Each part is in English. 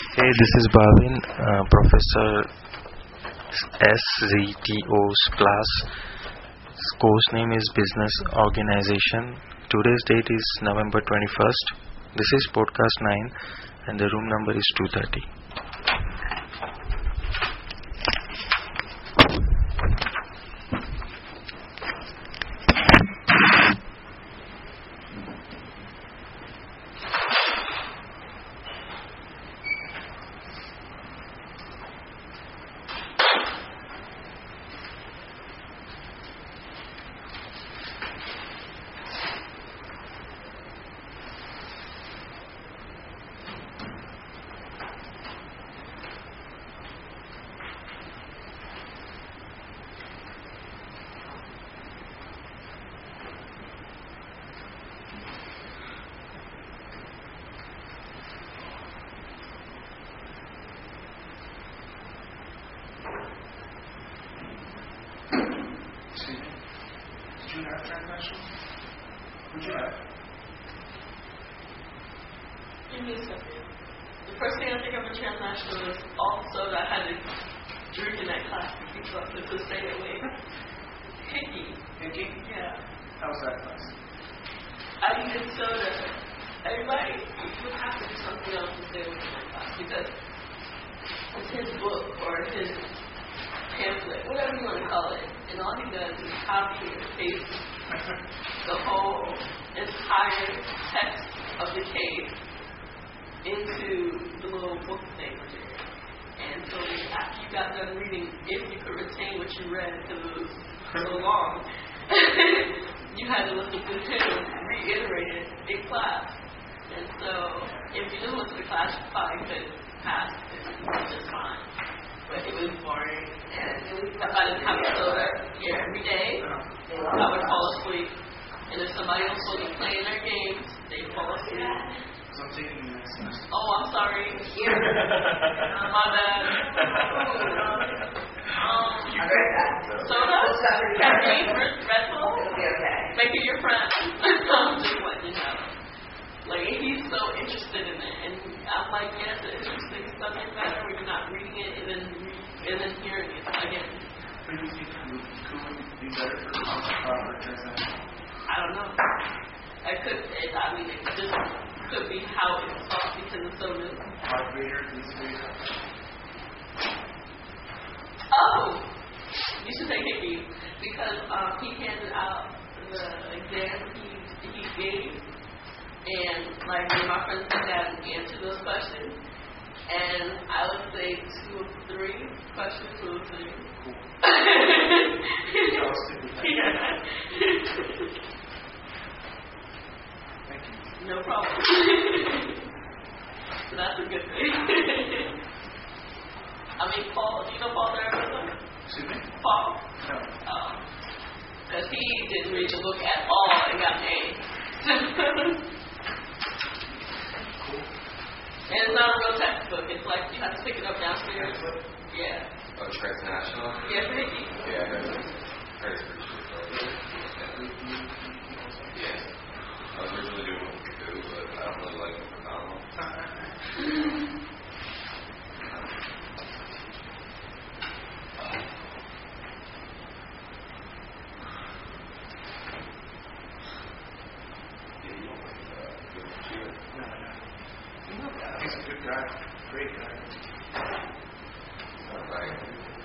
Hey, this is Bhavin, Professor SZTO's class. Course name is Business Organization. Today's date is November 21st. This is podcast 9 and the room number is 230. Did you have transaction? What'd you have? Give me a second. The first thing I think of a transnational is also that I had to drink in that class to stay awake. Hickey. Hickey? Yeah. How was that class? I needed soda. Everybody, you have to do something else to stay awake in that class because it's his book or his pamphlet, whatever you want to call it. And all he does is copy and paste the whole entire text of the case into the little book thing. And so after you got done reading, if you could retain what you read because it was so long, you had to listen to him reiterate it in class. And so if you didn't listen to class, you probably could pass it just fine. But it was boring, and if I didn't have a soda here every day, I would fall asleep. And if somebody else wasn't playing their games, they'd fall asleep. So I'm taking the next semester. Oh, I'm sorry. My bad. Soda? Caffeine? Red Bull? Make it your friend. I'm just letting you know. Like, he's so interested in it, and I'm like, yes, it's interesting subject matter when you're not reading it and then hearing it again. But you think could be better for proper transaction? I don't know. It just could be how it's taught because it's so new. Hard grader, least grader? Oh! You should take Hickey because he handed out the exam he gave. And like me and my friends sat down and answered those questions. And I would say 2 of 3 questions were the same. Cool. Yeah. Thank you. No problem. So that's a good thing. I mean, Paul, do you know Paul there? Excuse me? Paul? No. Because he didn't read the book at all and got A's. And it's not a real textbook. It's like you have to pick it up downstairs. Yeah. Oh, transnational? Yeah, for Hickey. Yeah, I heard it's pretty sure. Yeah. I was originally doing it for 2, but I don't really like it for novel. He's a good guy. Great guy. Right.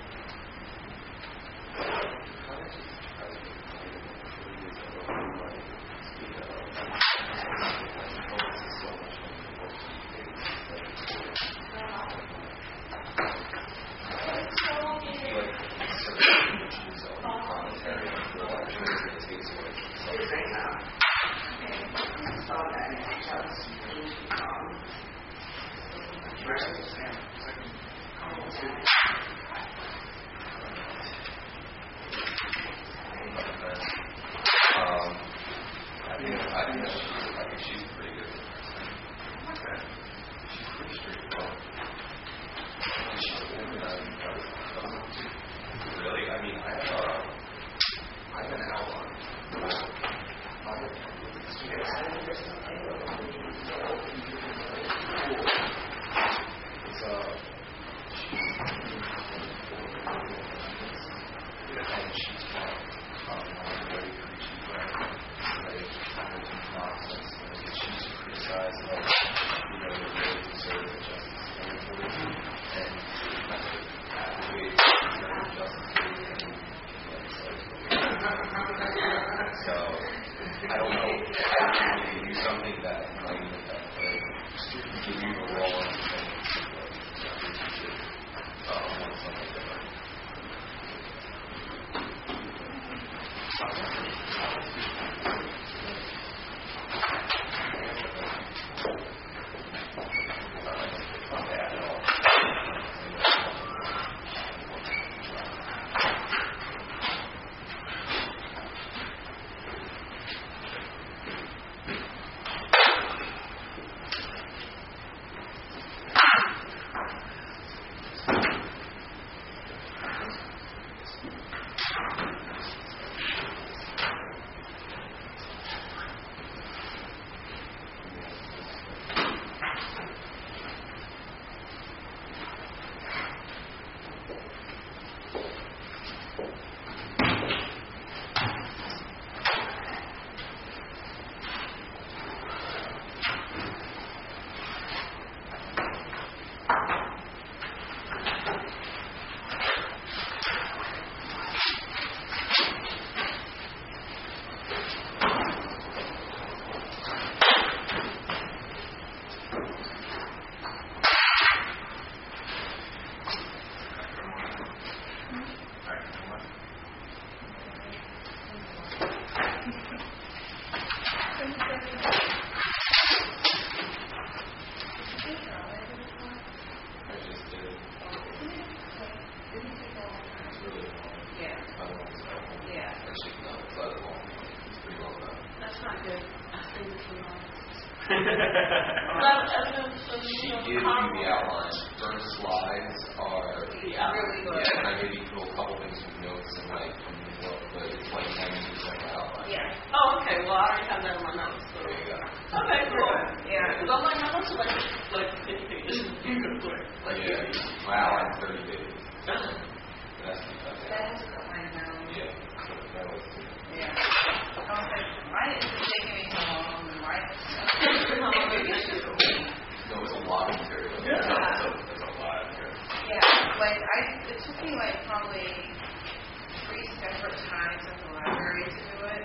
I think she's pretty good. She's pretty straightforward. Really? I mean, I've been out on She gives you the outline. Her slides are really good. Yeah, and I maybe put a couple things from notes and like from the book, but it's like 90% the outline. Yeah. Oh, okay. Well, I already have that in my notes. So. There you go. Okay, cool. Yeah. Because I'm like, my notes are like 50 pages. You can put like Yeah, my outline's 30 days. That's That's what I know. yeah. So that was good. Yeah. Okay. Why is it taking me so long to write this stuff? No, it's a lot of material. Yeah. It's a lot of material. Yeah. Like it took me like probably 3 separate times at the library to do it.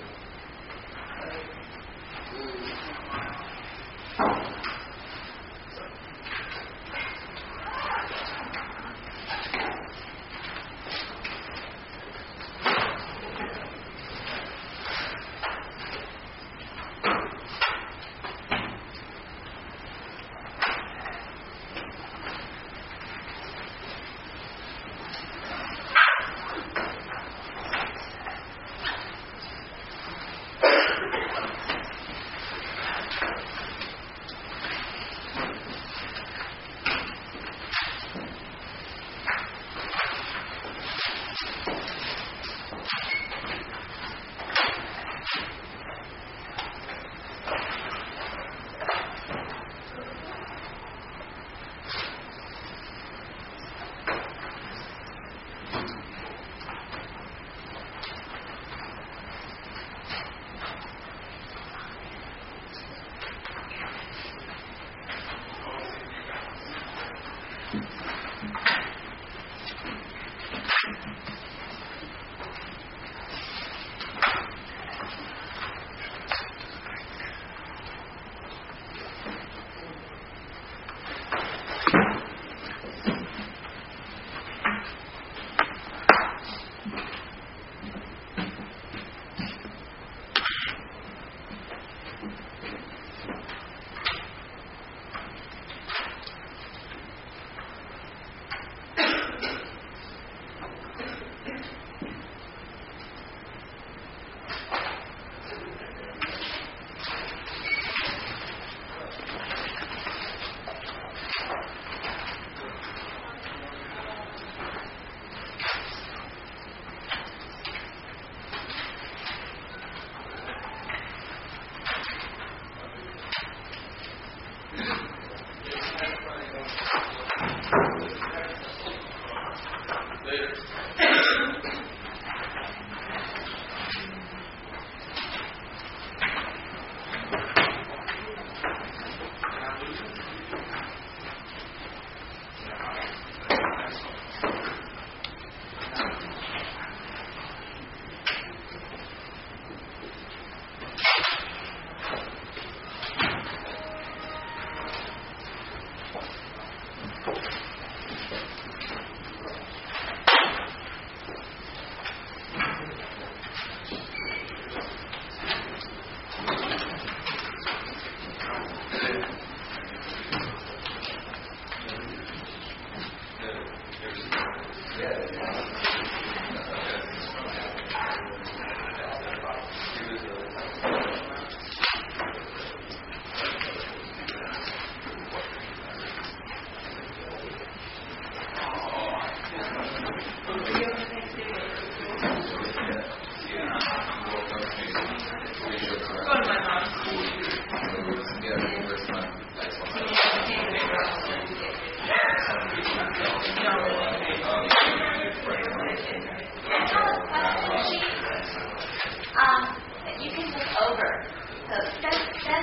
You can look over. So spend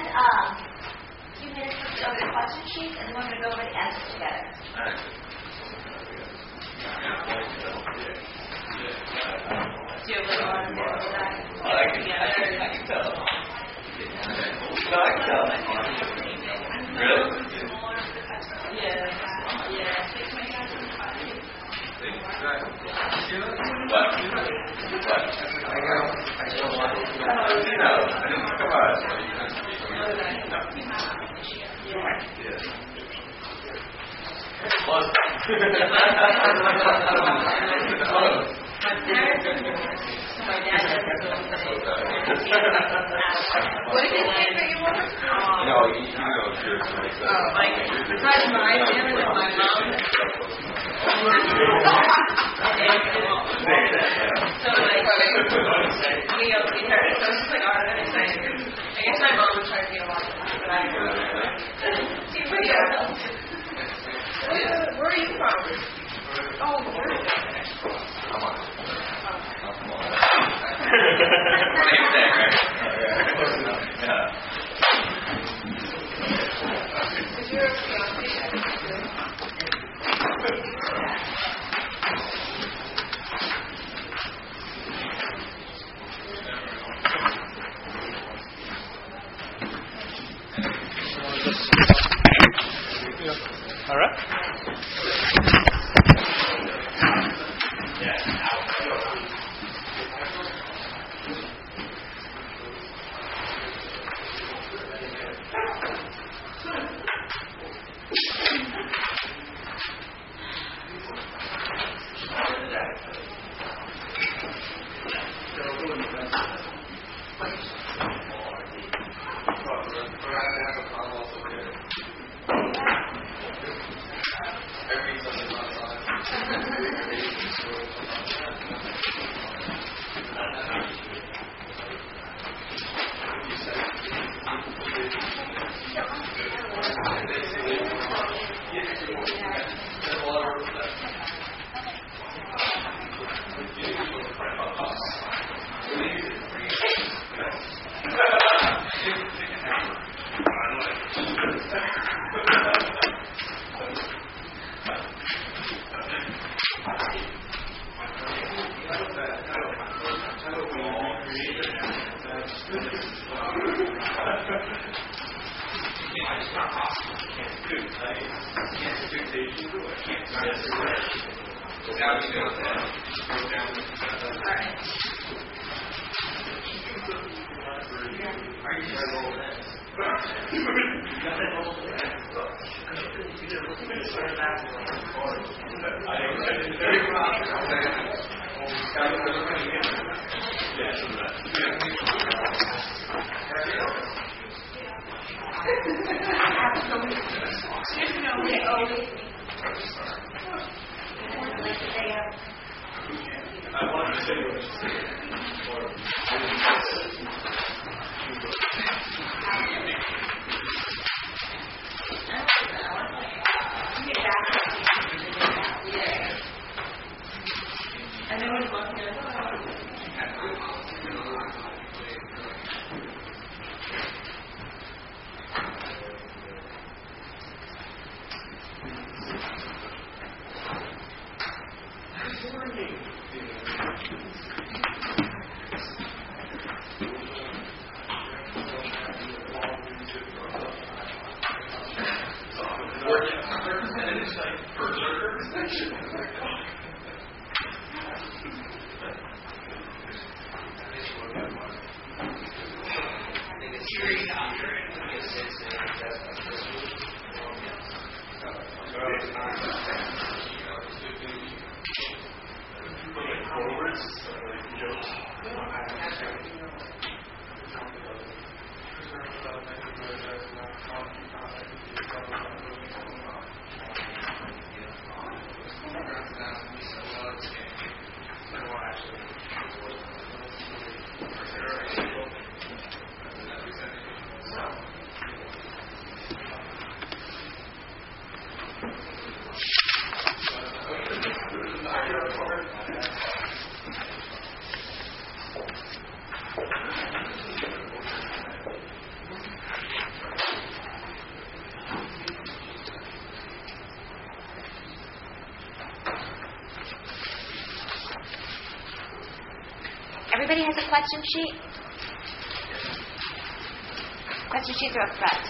2 minutes looking over the question sheets, and then we're going to go over the answers together. Do you have like one more that? I can tell. No, I can tell. Really? Yeah. What? Come on. Close. Close. My parents are divorced. So my dad doesn't go to the What did you say for your mother? No, you know, yours makes sense. Like, besides my family, my mom. So like, we opened her. So it's just like our excited. I guess my mom was trying to get a lot of that, but I don't know. See, where you are. Where are you from? Oh, where is that? Come on. Is your fiance? All right. Everybody has a question sheet? Question sheets are up front.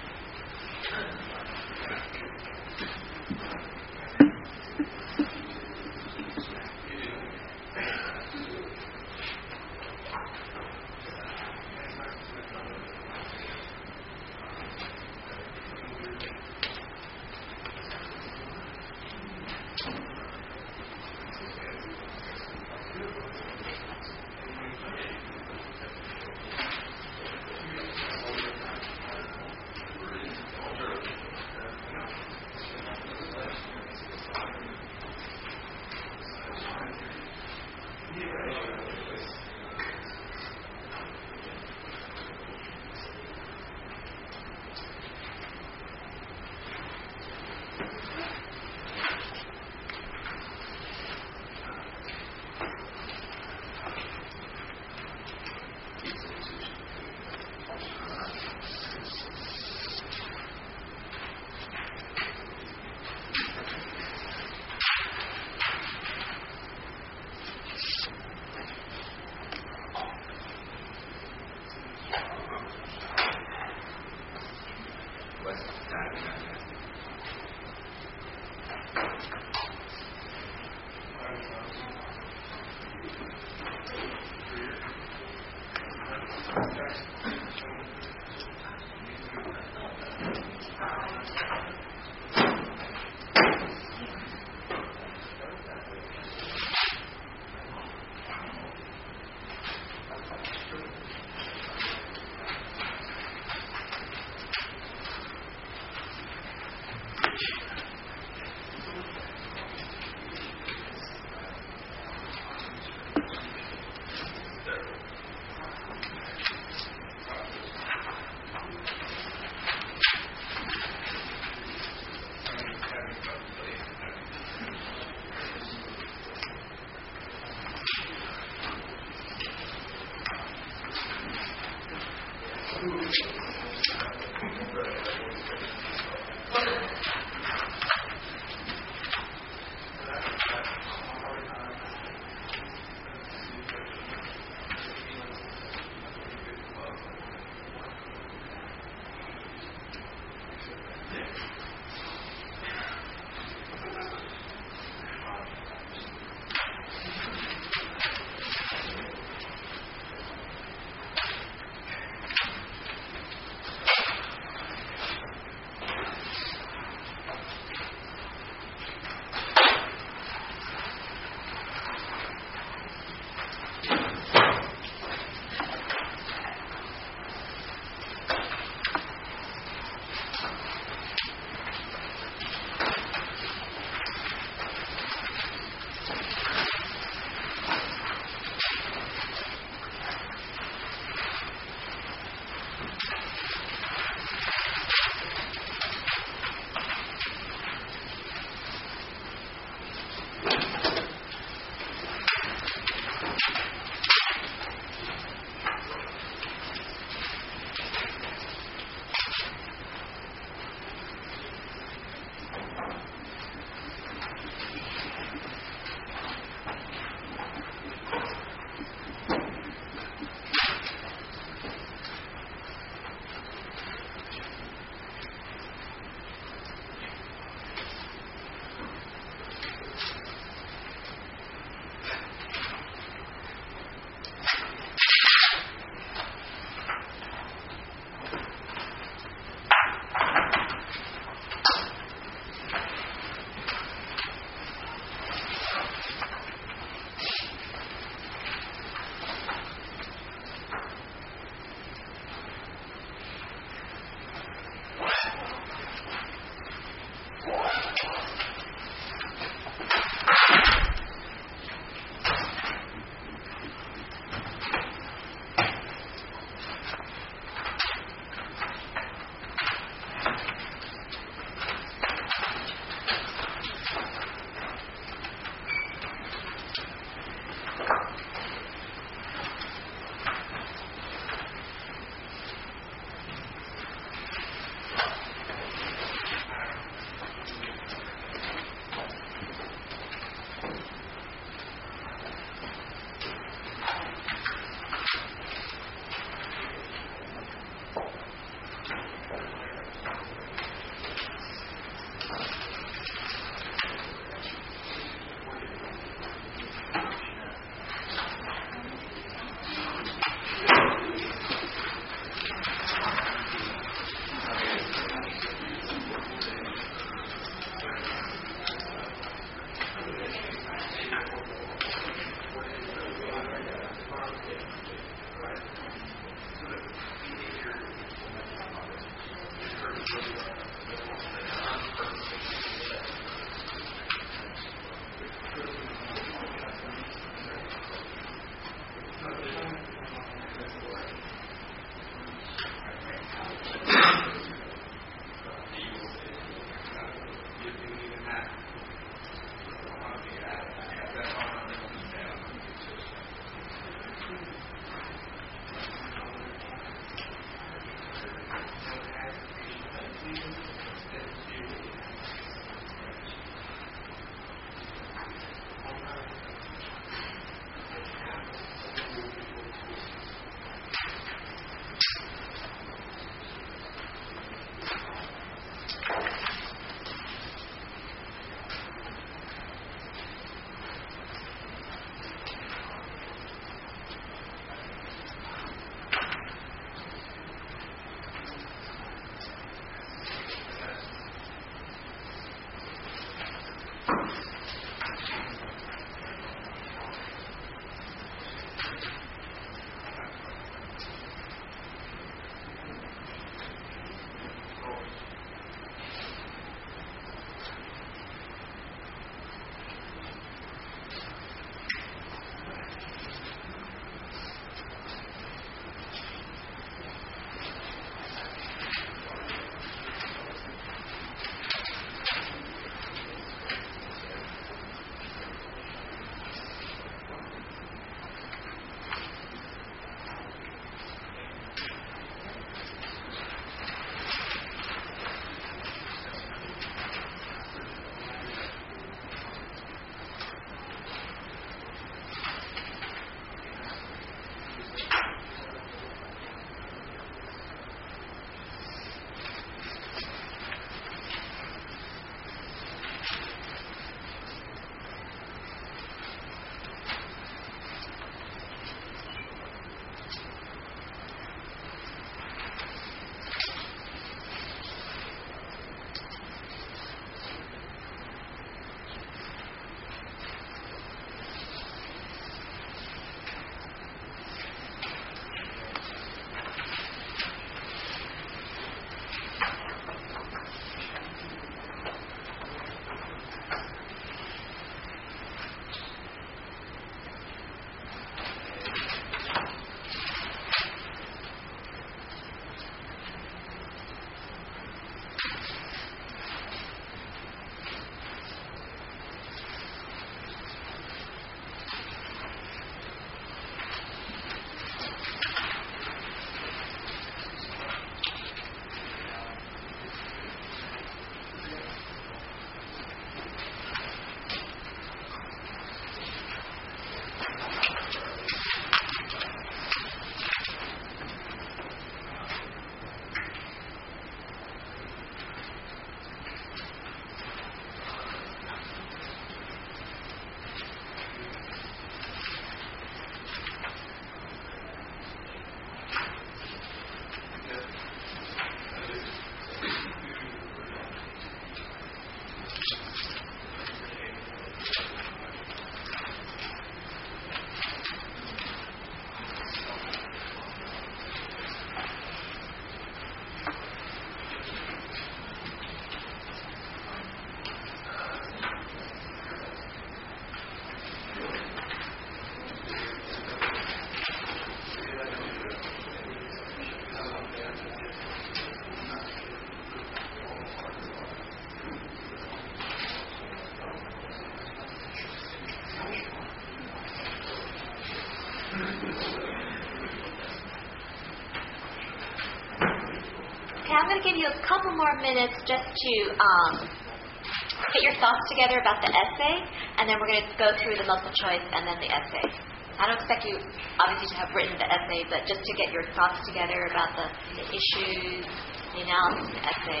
I'm going to give you a couple more minutes just to get your thoughts together about the essay, and then we're going to go through the multiple choice and then the essay. I don't expect you, obviously, to have written the essay, but just to get your thoughts together about the issues, the analysis, the essay.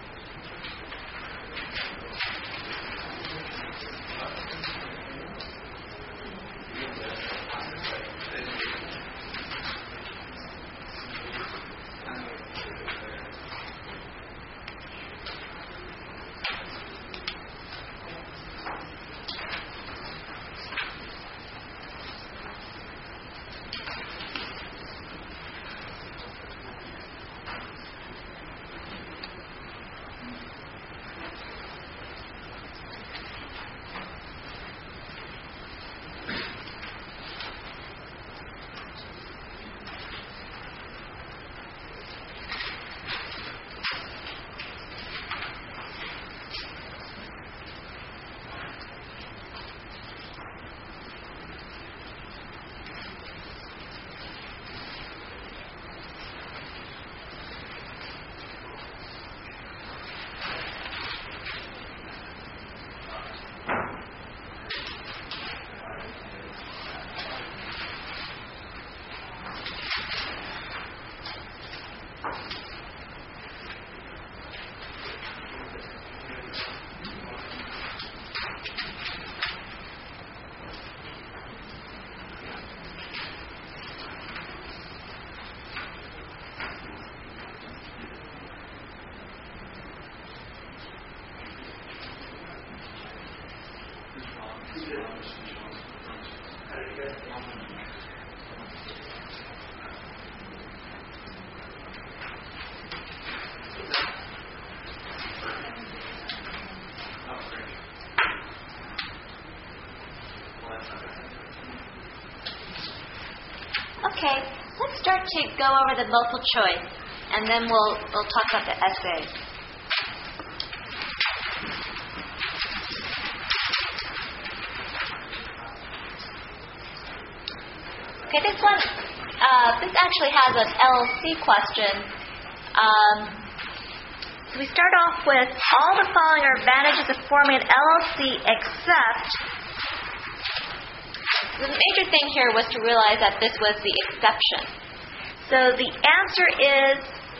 Okay, let's start to go over the multiple choice, and then we'll talk about the essay. Okay, this one, this actually has an LLC question. So we start off with, all the following are advantages of forming an LLC except. The major thing here was to realize that this was the exception. So the answer is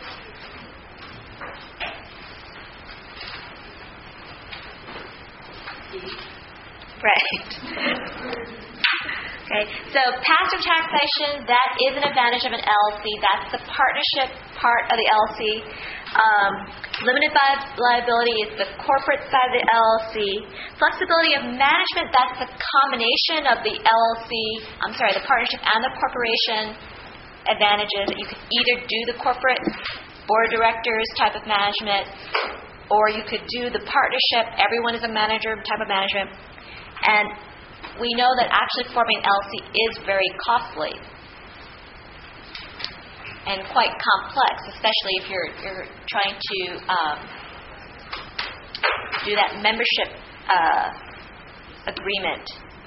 right. Okay, so passive taxation, that is an advantage of an LLC. That's the partnership part of the LLC. Limited liability is the corporate side of the LLC. Flexibility of management, that's the combination of the the partnership and the corporation advantages. You could either do the corporate board of directors type of management, or you could do the partnership, everyone is a manager type of management. And we know that actually forming LLC is very costly and quite complex, especially if you're trying to do that membership agreement.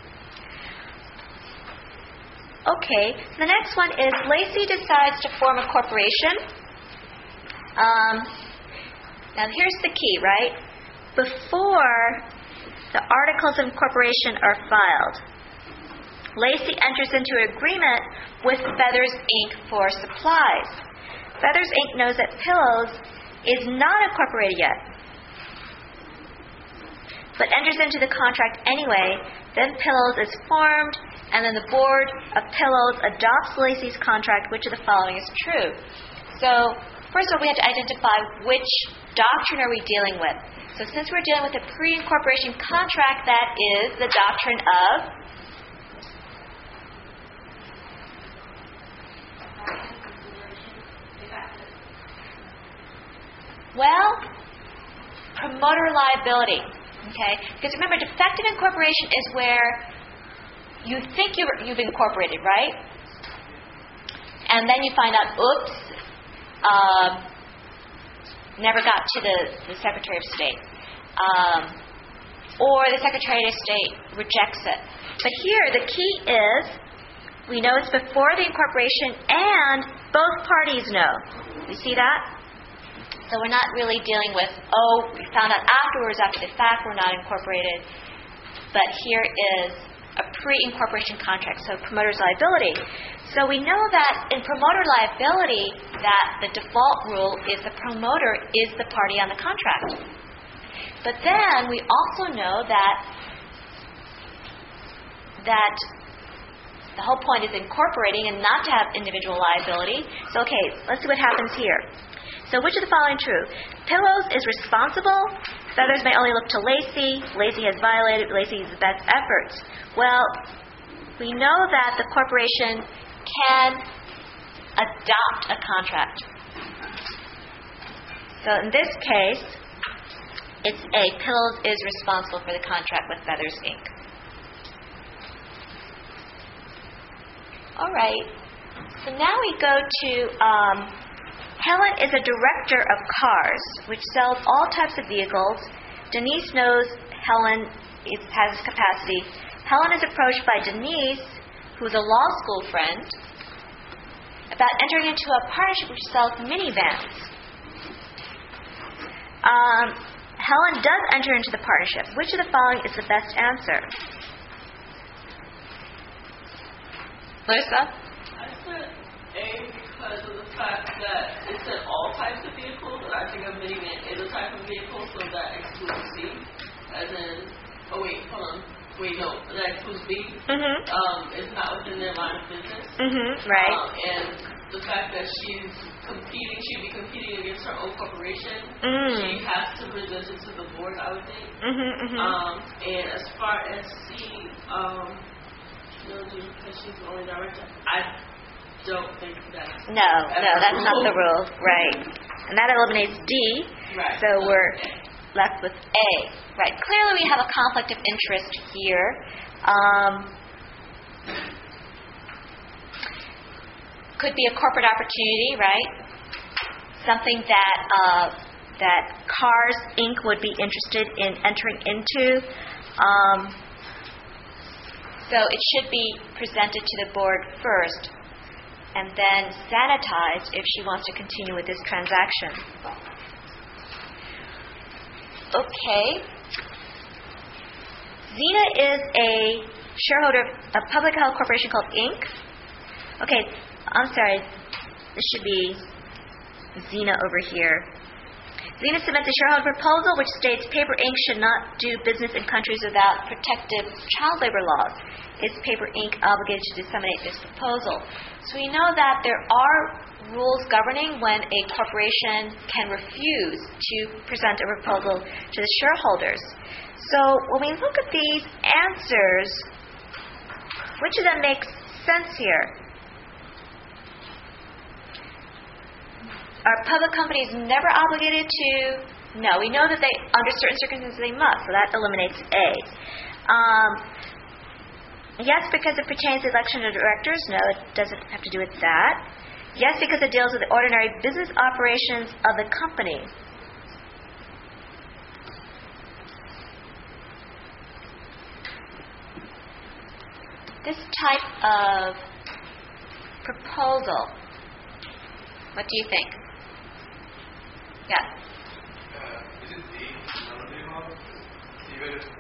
Okay, the next one is Lacey decides to form a corporation. Now here's the key, right? Before the articles of incorporation are filed, Lacey enters into an agreement with Feathers Inc. for supplies. Feathers Inc. knows that Pillows is not incorporated yet, but enters into the contract anyway. Then Pillows is formed, and then the board of Pillows adopts Lacey's contract. Which of the following is true? So, first of all, we have to identify which doctrine are we dealing with. So since we're dealing with a pre-incorporation contract, that is the doctrine of promoter liability. Okay? Because remember, defective incorporation is where you think you've incorporated, right? And then you find out, oops, never got to the Secretary of State. Or the Secretary of State rejects it. But here, the key is, we know it's before the incorporation and both parties know. You see that? So we're not really dealing with, we found out afterwards, after the fact, we're not incorporated. But here is a pre-incorporation contract, so promoter's liability. So we know that in promoter liability that the default rule is the promoter is the party on the contract. But then we also know that the whole point is incorporating and not to have individual liability. So okay, let's see what happens here. So which of the following true? Pillows is responsible. Feathers may only look to Lacey. Lacey has violated Lacey's best efforts. Well, we know that the corporation can adopt a contract. So in this case, it's A. Pillows is responsible for the contract with Feathers Inc. All right. So now we go to Helen is a director of cars, which sells all types of vehicles. Denise knows Helen has capacity. Helen is approached by Denise, who is a law school friend, about entering into a partnership which sells minivans. Helen does enter into the partnership. Which of the following is the best answer? Larissa? I said A because of the fact that it said all types of vehicles, and I think a minivan is a type of vehicle, so that excludes C. As in, that excludes B. It's not within their line of business. Right. And the fact that she'd be competing against her own corporation. She has to present it to the board, I would think. And as far as C, because she's the only director, I don't think that's... No, that's not the rule. Right. And that eliminates D. Right. So we're left with A. Right. Clearly we have a conflict of interest here. Could be a corporate opportunity, right? Something that Cars Inc. would be interested in entering into. So it should be presented to the board first and then sanitized if she wants to continue with this transaction. Okay. Zena is a shareholder of a public held corporation called Inc. Okay, I'm sorry. This should be Zena over here. Zena submits a shareholder proposal which states Paper Inc. should not do business in countries without protective child labor laws. Is Paper Inc. obligated to disseminate this proposal? So we know that there are rules governing when a corporation can refuse to present a proposal to the shareholders. So when we look at these answers, which of them makes sense here? Are public companies never obligated to? No, we know that they, under certain circumstances, they must. So that eliminates A. Yes, because it pertains to election of directors. No, it doesn't have to do with that. Yes, because it deals with the ordinary business operations of the company. This type of proposal, what do you think? Yeah. Is it D, melody model? Even if,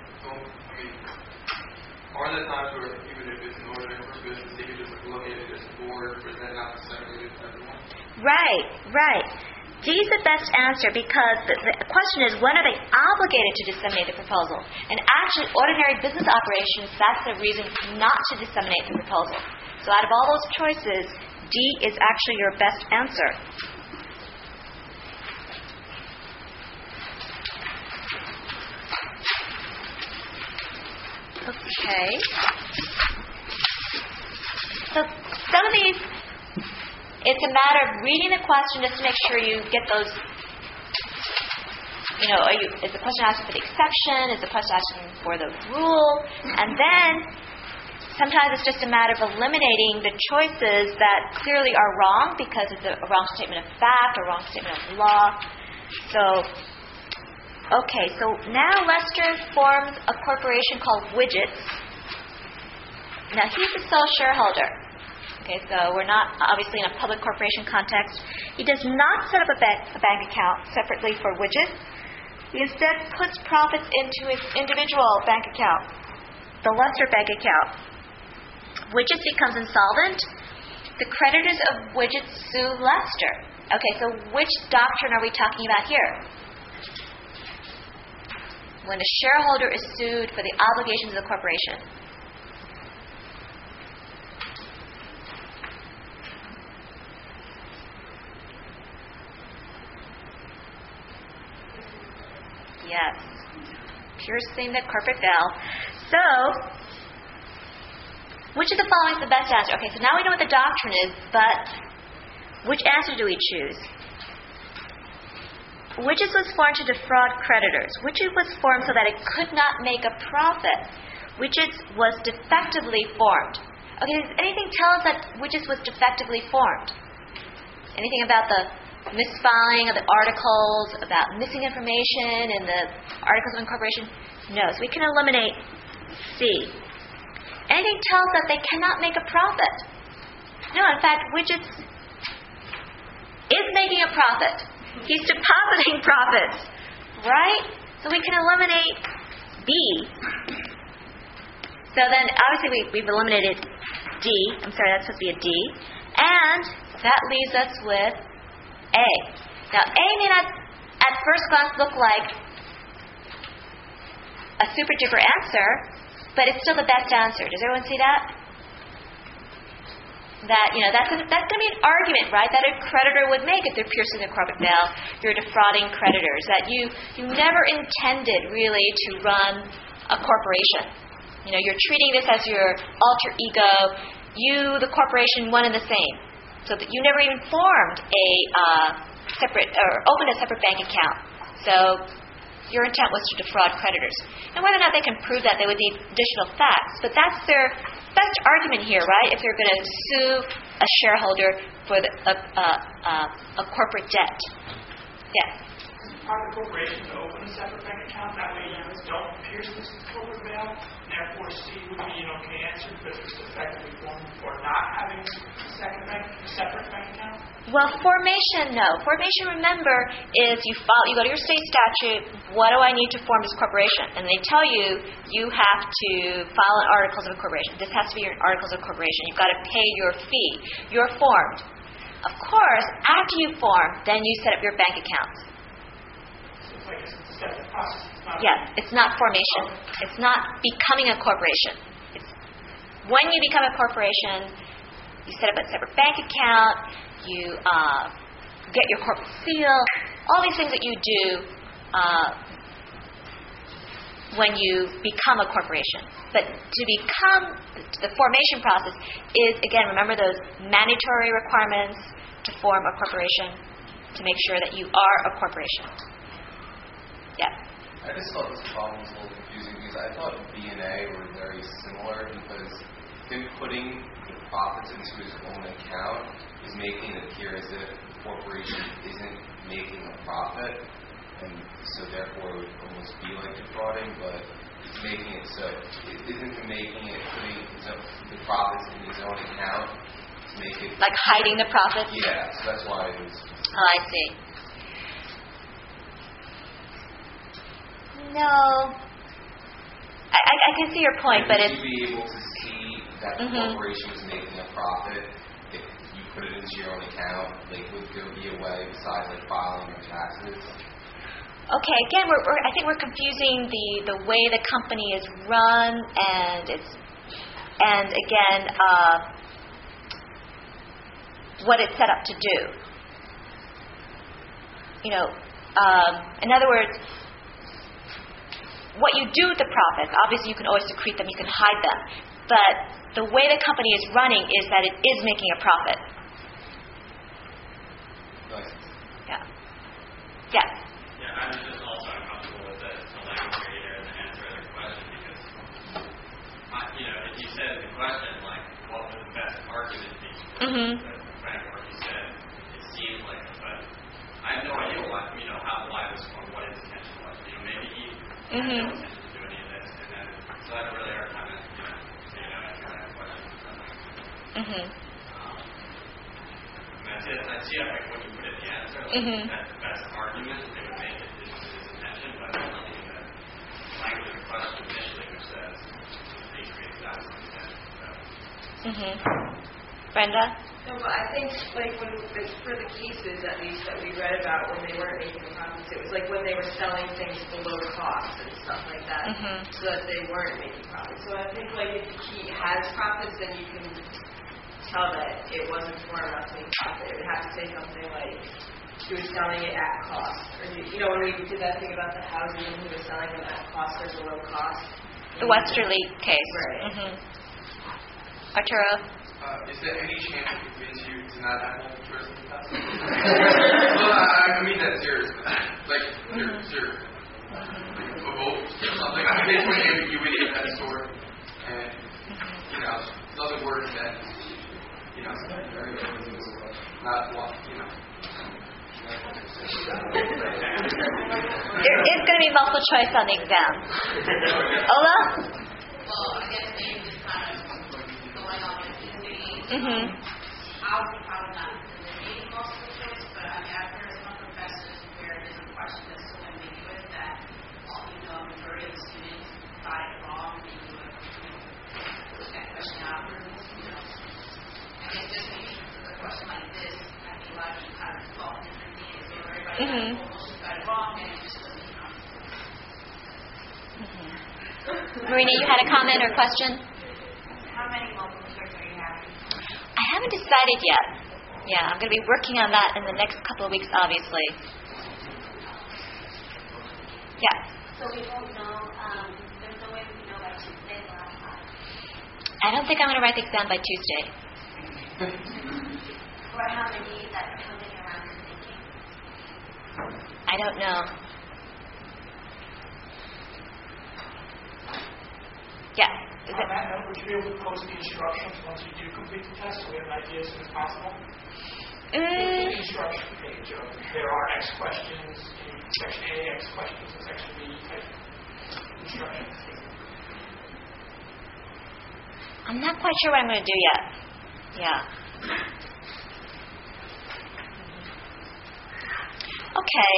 are there times where even if it's an ordinary business, they can just look at it as a board, present out separately to everyone? Right. D is the best answer because the question is, when are they obligated to disseminate the proposal? And actually, ordinary business operations, that's the reason not to disseminate the proposal. So out of all those choices, D is actually your best answer. Okay. So some of these, it's a matter of reading the question just to make sure you get those, is the question asking for the exception? Is the question asking for the rule? And then sometimes it's just a matter of eliminating the choices that clearly are wrong because it's a wrong statement of fact or wrong statement of law. So now Lester forms a corporation called Widgets. Now he's the sole shareholder. Okay, so we're not obviously in a public corporation context. He does not set up a bank account separately for Widget. He instead puts profits into his individual bank account, the Lester bank account. Widget becomes insolvent. The creditors of Widget sue Lester. Okay, so which doctrine are we talking about here? When a shareholder is sued for the obligations of the corporation. Yes. Piercing the corporate veil. So, which of the following is the best answer? Okay, so now we know what the doctrine is, but which answer do we choose? Widgets was formed to defraud creditors. Widget was formed so that it could not make a profit. Widgets was defectively formed. Okay, does anything tell us that Widgets was defectively formed? Anything about the misfiling of the articles, about missing information in the articles of incorporation? No, so we can eliminate C. Anything tells us that they cannot make a profit? No, in fact, Widgets is making a profit. He's depositing profits, right? So we can eliminate B. So then, obviously, we've eliminated D. I'm sorry, that's supposed to be a D. And that leaves us with A. Now, A may not, at first glance, look like a super duper answer, but it's still the best answer. Does everyone see that? That, that's going to be an argument, right, that a creditor would make if they're piercing the corporate veil, you're defrauding creditors, that you never intended really to run a corporation. You're treating this as your alter ego, you, the corporation, one and the same. So that you never even formed a separate, or opened a separate bank account. So your intent was to defraud creditors. And whether or not they can prove that, they would need additional facts. But that's their best argument here, right? If they're going to sue a shareholder for a corporate debt. Yes? Part of the corporation to open a separate bank account, that way you don't pierce this corporate veil, and therefore C would be an okay answer because it's effectively formed for not having a separate bank account? Well, formation, no. Formation, remember, is you go to your state statute, what do I need to form this corporation? And they tell you, you have to file an articles of incorporation. This has to be your articles of incorporation. You've got to pay your fee. You're formed. Of course, after you form, then you set up your bank accounts. So it's like a separate process. Yes, it's not formation. It's not becoming a corporation. It's when you become a corporation, you set up a separate bank account, you get your corporate seal, all these things that you do when you become a corporation. But to become, the formation process is, again, remember those mandatory requirements to form a corporation, to make sure that you are a corporation. Yes? I just thought this problem was a little confusing because I thought B and A were very similar because him putting the profits into his own account is making it appear as if the corporation isn't making a profit, and so therefore it would almost be like defrauding, but it's making it so. Isn't he making it, putting the profits in his own account to make it... Like hiding the profits? Yeah, so that's why it was... Oh, I see. No. I can see your point, but it's... Would you be able to see that the corporation is making a profit if you put it into your own account? Like, would there be a way besides like filing your taxes? Okay, again, I think we're confusing the way the company is run and again, what it's set up to do. In other words, what you do with the profits, obviously you can always secrete them, you can hide them, but the way the company is running is that it is making a profit. Nice. Yeah. Yes. Yeah, I was just also uncomfortable with the language here and the answer to the question because, if you said in the question, like, what would the best argument be? The framework you said, it seems like, but I have no idea why this one, what his intention was. Maybe he had no intention to do any of this, and then, so that's really our kind of, figuring out that kind of question. see like what you put in the answer. Like, that's the best argument they would make it is intention, but I don't think that language of the question initially, which says decrease that Brenda? No, but I think like when it's for the cases at least that we read about when they weren't making the profits, it was like when they were selling things below cost and stuff like that, so that they weren't making profits. So I think like if he has profits, then you can tell that it wasn't for enough to make profit. It would have to say something like he was selling it at cost, or when we did that thing about the housing, and he was selling them at cost or below cost. The Westerly case. Right. Arturo? Is there any chance it convince you to not have multiple choice in the test? Well, I mean that serious. Like, serious. Like, a vote or something. I mean, there's an ambiguity of that sort. And, it doesn't work then, not one, There is going to be multiple choice on the exam. Ola? Well, I guess maybe just kind of going on with the I I would probably not eliminate multiple choice, but I mean, I've heard some professors where there's a question that's so ambiguous that, a majority of the students got it wrong and you would put that question out. I guess just maybe a question like this, I think a lot of you kind of fall different things. So everybody almost got it wrong and it just doesn't Marina, you had a comment or question? How many multiple choice are you having? I haven't decided yet. Yeah, I'm going to be working on that in the next couple of weeks, obviously. Yeah. So we won't know, there's no way we can know by Tuesday the last time. I don't think I'm going to write the exam by Tuesday. Or how many that are coming around and thinking? I don't know. Yeah. On that note, would you be able to post the instructions once you do complete the test so we have an idea as soon as possible? The instruction page of there are X questions in section A, X questions in section B type instructions. I'm not quite sure what I'm going to do yet. Yeah. Okay.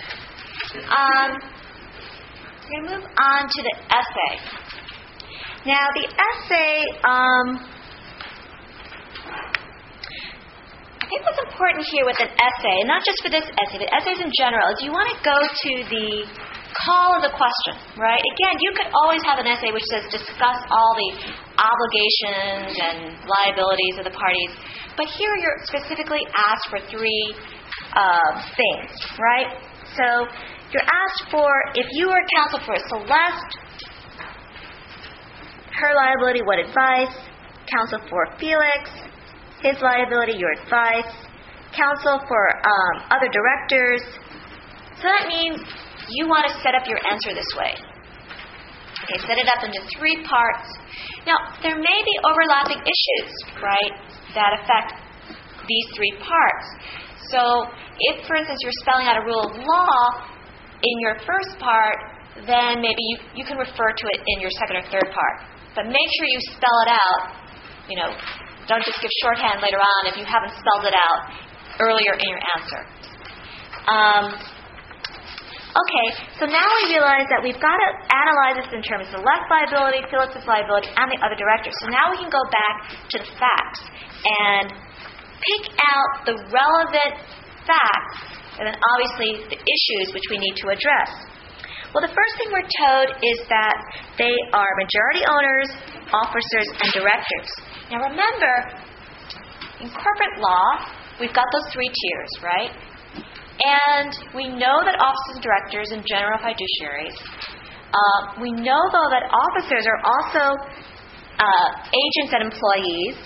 We're going to move on to the essay. Now, the essay, I think what's important here with an essay, and not just for this essay, but essays in general, is you want to go to the call of the question, right? Again, you could always have an essay which says discuss all the obligations and liabilities of the parties, but here you're specifically asked for three things, right? So you're asked for, if you were counsel for Celeste, her liability, what advice? Counsel for Felix, his liability, your advice. Counsel for other directors. So that means you want to set up your answer this way. Okay, set it up into three parts. Now, there may be overlapping issues, right, that affect these three parts. So if, for instance, you're spelling out a rule of law in your first part, then maybe you can refer to it in your second or third part. But make sure you spell it out. Don't just give shorthand later on if you haven't spelled it out earlier in your answer. Okay, so now we realize that we've got to analyze this in terms of Celeste's liability, Felix's liability, and the other directors. So now we can go back to the facts and pick out the relevant facts and then obviously the issues which we need to address. Well, the first thing we're told is that they are majority owners, officers, and directors. Now remember, in corporate law, we've got those three tiers, right? And we know that officers and directors in general fiduciaries. We know, though, that officers are also agents and employees.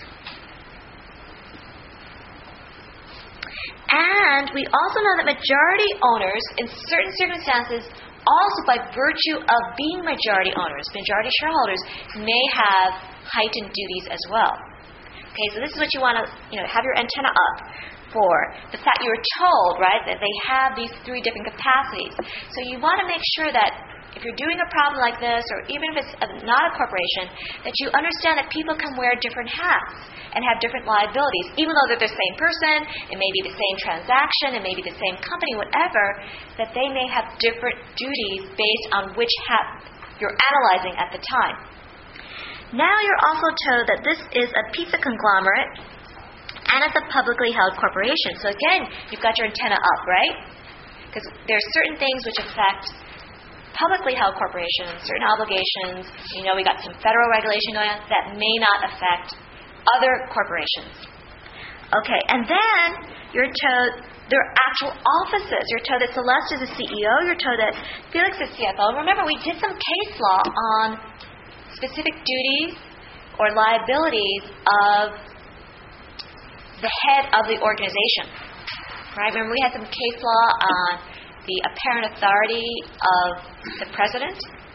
And we also know that majority owners, in certain circumstances, also by virtue of being majority owners, majority shareholders, may have heightened duties as well. Okay, so this is what you want to, have your antenna up. for the fact you were told, right, that they have these 3 different capacities. So you want to make sure that if you're doing a problem like this, or even if it's not a corporation, that you understand that people can wear different hats and have different liabilities. Even though they're the same person, it may be the same transaction, it may be the same company, whatever, that they may have different duties based on which hat you're analyzing at the time. Now you're also told that this is a pizza conglomerate and it's a publicly held corporation. So again, you've got your antenna up, right? Because there are certain things which affect publicly held corporations, certain obligations. You know, we got some federal regulation going on that may not affect other corporations. Okay, and then you're told there are actual offices. You're told that Celeste is the CEO. You're told that Felix is CFO. Remember, we did some case law on specific duties or liabilities of the head of the organization. Right? Remember, we had some case law on the apparent authority of the president.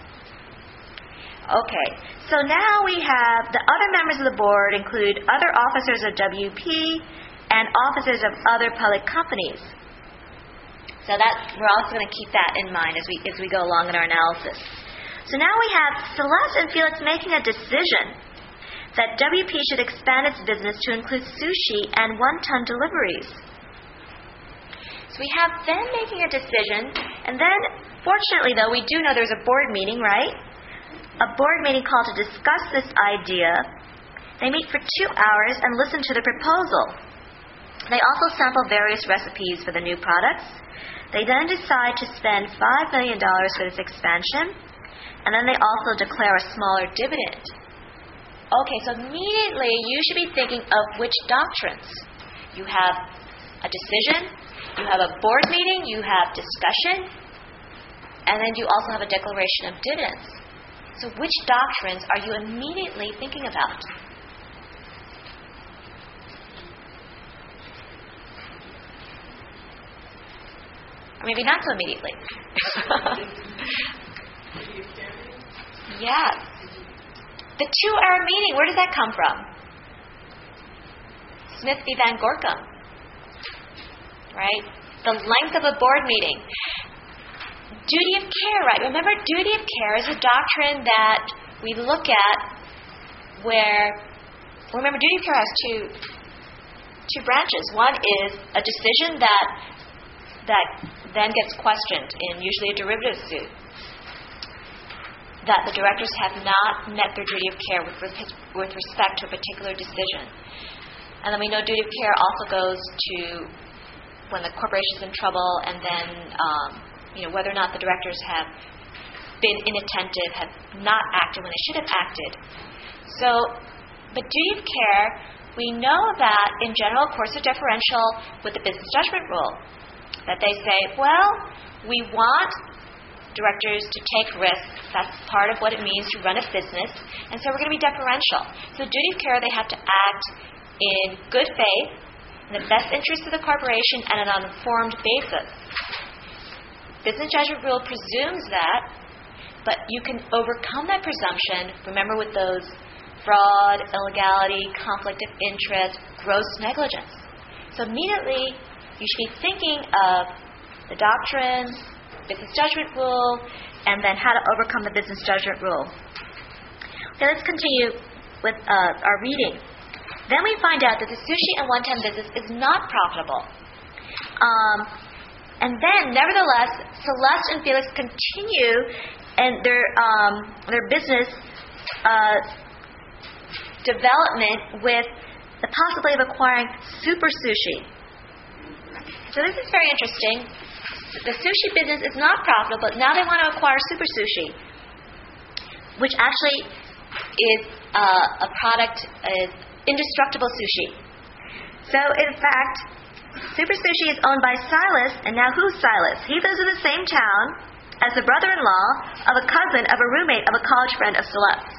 Okay, so now we have the other members of the board include other officers of WP and officers of other public companies. So that we're also going to keep that in mind as we go along in our analysis. So now we have Celeste and Felix making a decision that WP should expand its business to include sushi and one-ton deliveries. So we have them making a decision, and then, fortunately though, we do know there's a board meeting, right? A board meeting called to discuss this idea. They meet for 2 hours and listen to the proposal. They also sample various recipes for the new products. They then decide to spend $5 million for this expansion, and then they also declare a smaller dividend. Okay, so immediately you should be thinking of which doctrines. You have a decision, you have a board meeting, you have discussion, and then you also have a declaration of dividends. So which doctrines are you immediately thinking about? Or maybe not so immediately. Yes. The 2-hour meeting, where did that come from? Smith v. Van Gorkum. Right? The length of a board meeting. Duty of care, right? Remember, duty of care is a doctrine that we look at where, remember, duty of care has two branches. One is a decision that then gets questioned in usually a derivative suit, that the directors have not met their duty of care with respect to a particular decision. And then we know duty of care also goes to when the corporation's in trouble, and then whether or not the directors have been inattentive, have not acted when they should have acted. So, but duty of care, we know that in general, courts are deferential with the business judgment rule. That they say, well, we want directors to take risks. That's part of what it means to run a business. And so we're going to be deferential. So duty of care, they have to act in good faith, in the best interest of the corporation, and on an informed basis. Business judgment rule presumes that, but you can overcome that presumption, remember, with those fraud, illegality, conflict of interest, gross negligence. So immediately, you should be thinking of the doctrine, business judgment rule, and then how to overcome the business judgment rule. Okay, let's continue with our reading. Then we find out that the sushi and one-time business is not profitable. And then, nevertheless, Celeste and Felix continue in their business development with the possibility of acquiring Super Sushi. So this is very interesting. The sushi business is not profitable, but now they want to acquire Super Sushi, which actually is a product, is indestructible sushi. So, in fact, Super Sushi is owned by Silas, and now who's Silas? He lives in the same town as the brother-in-law of a cousin of a roommate of a college friend of Celeste.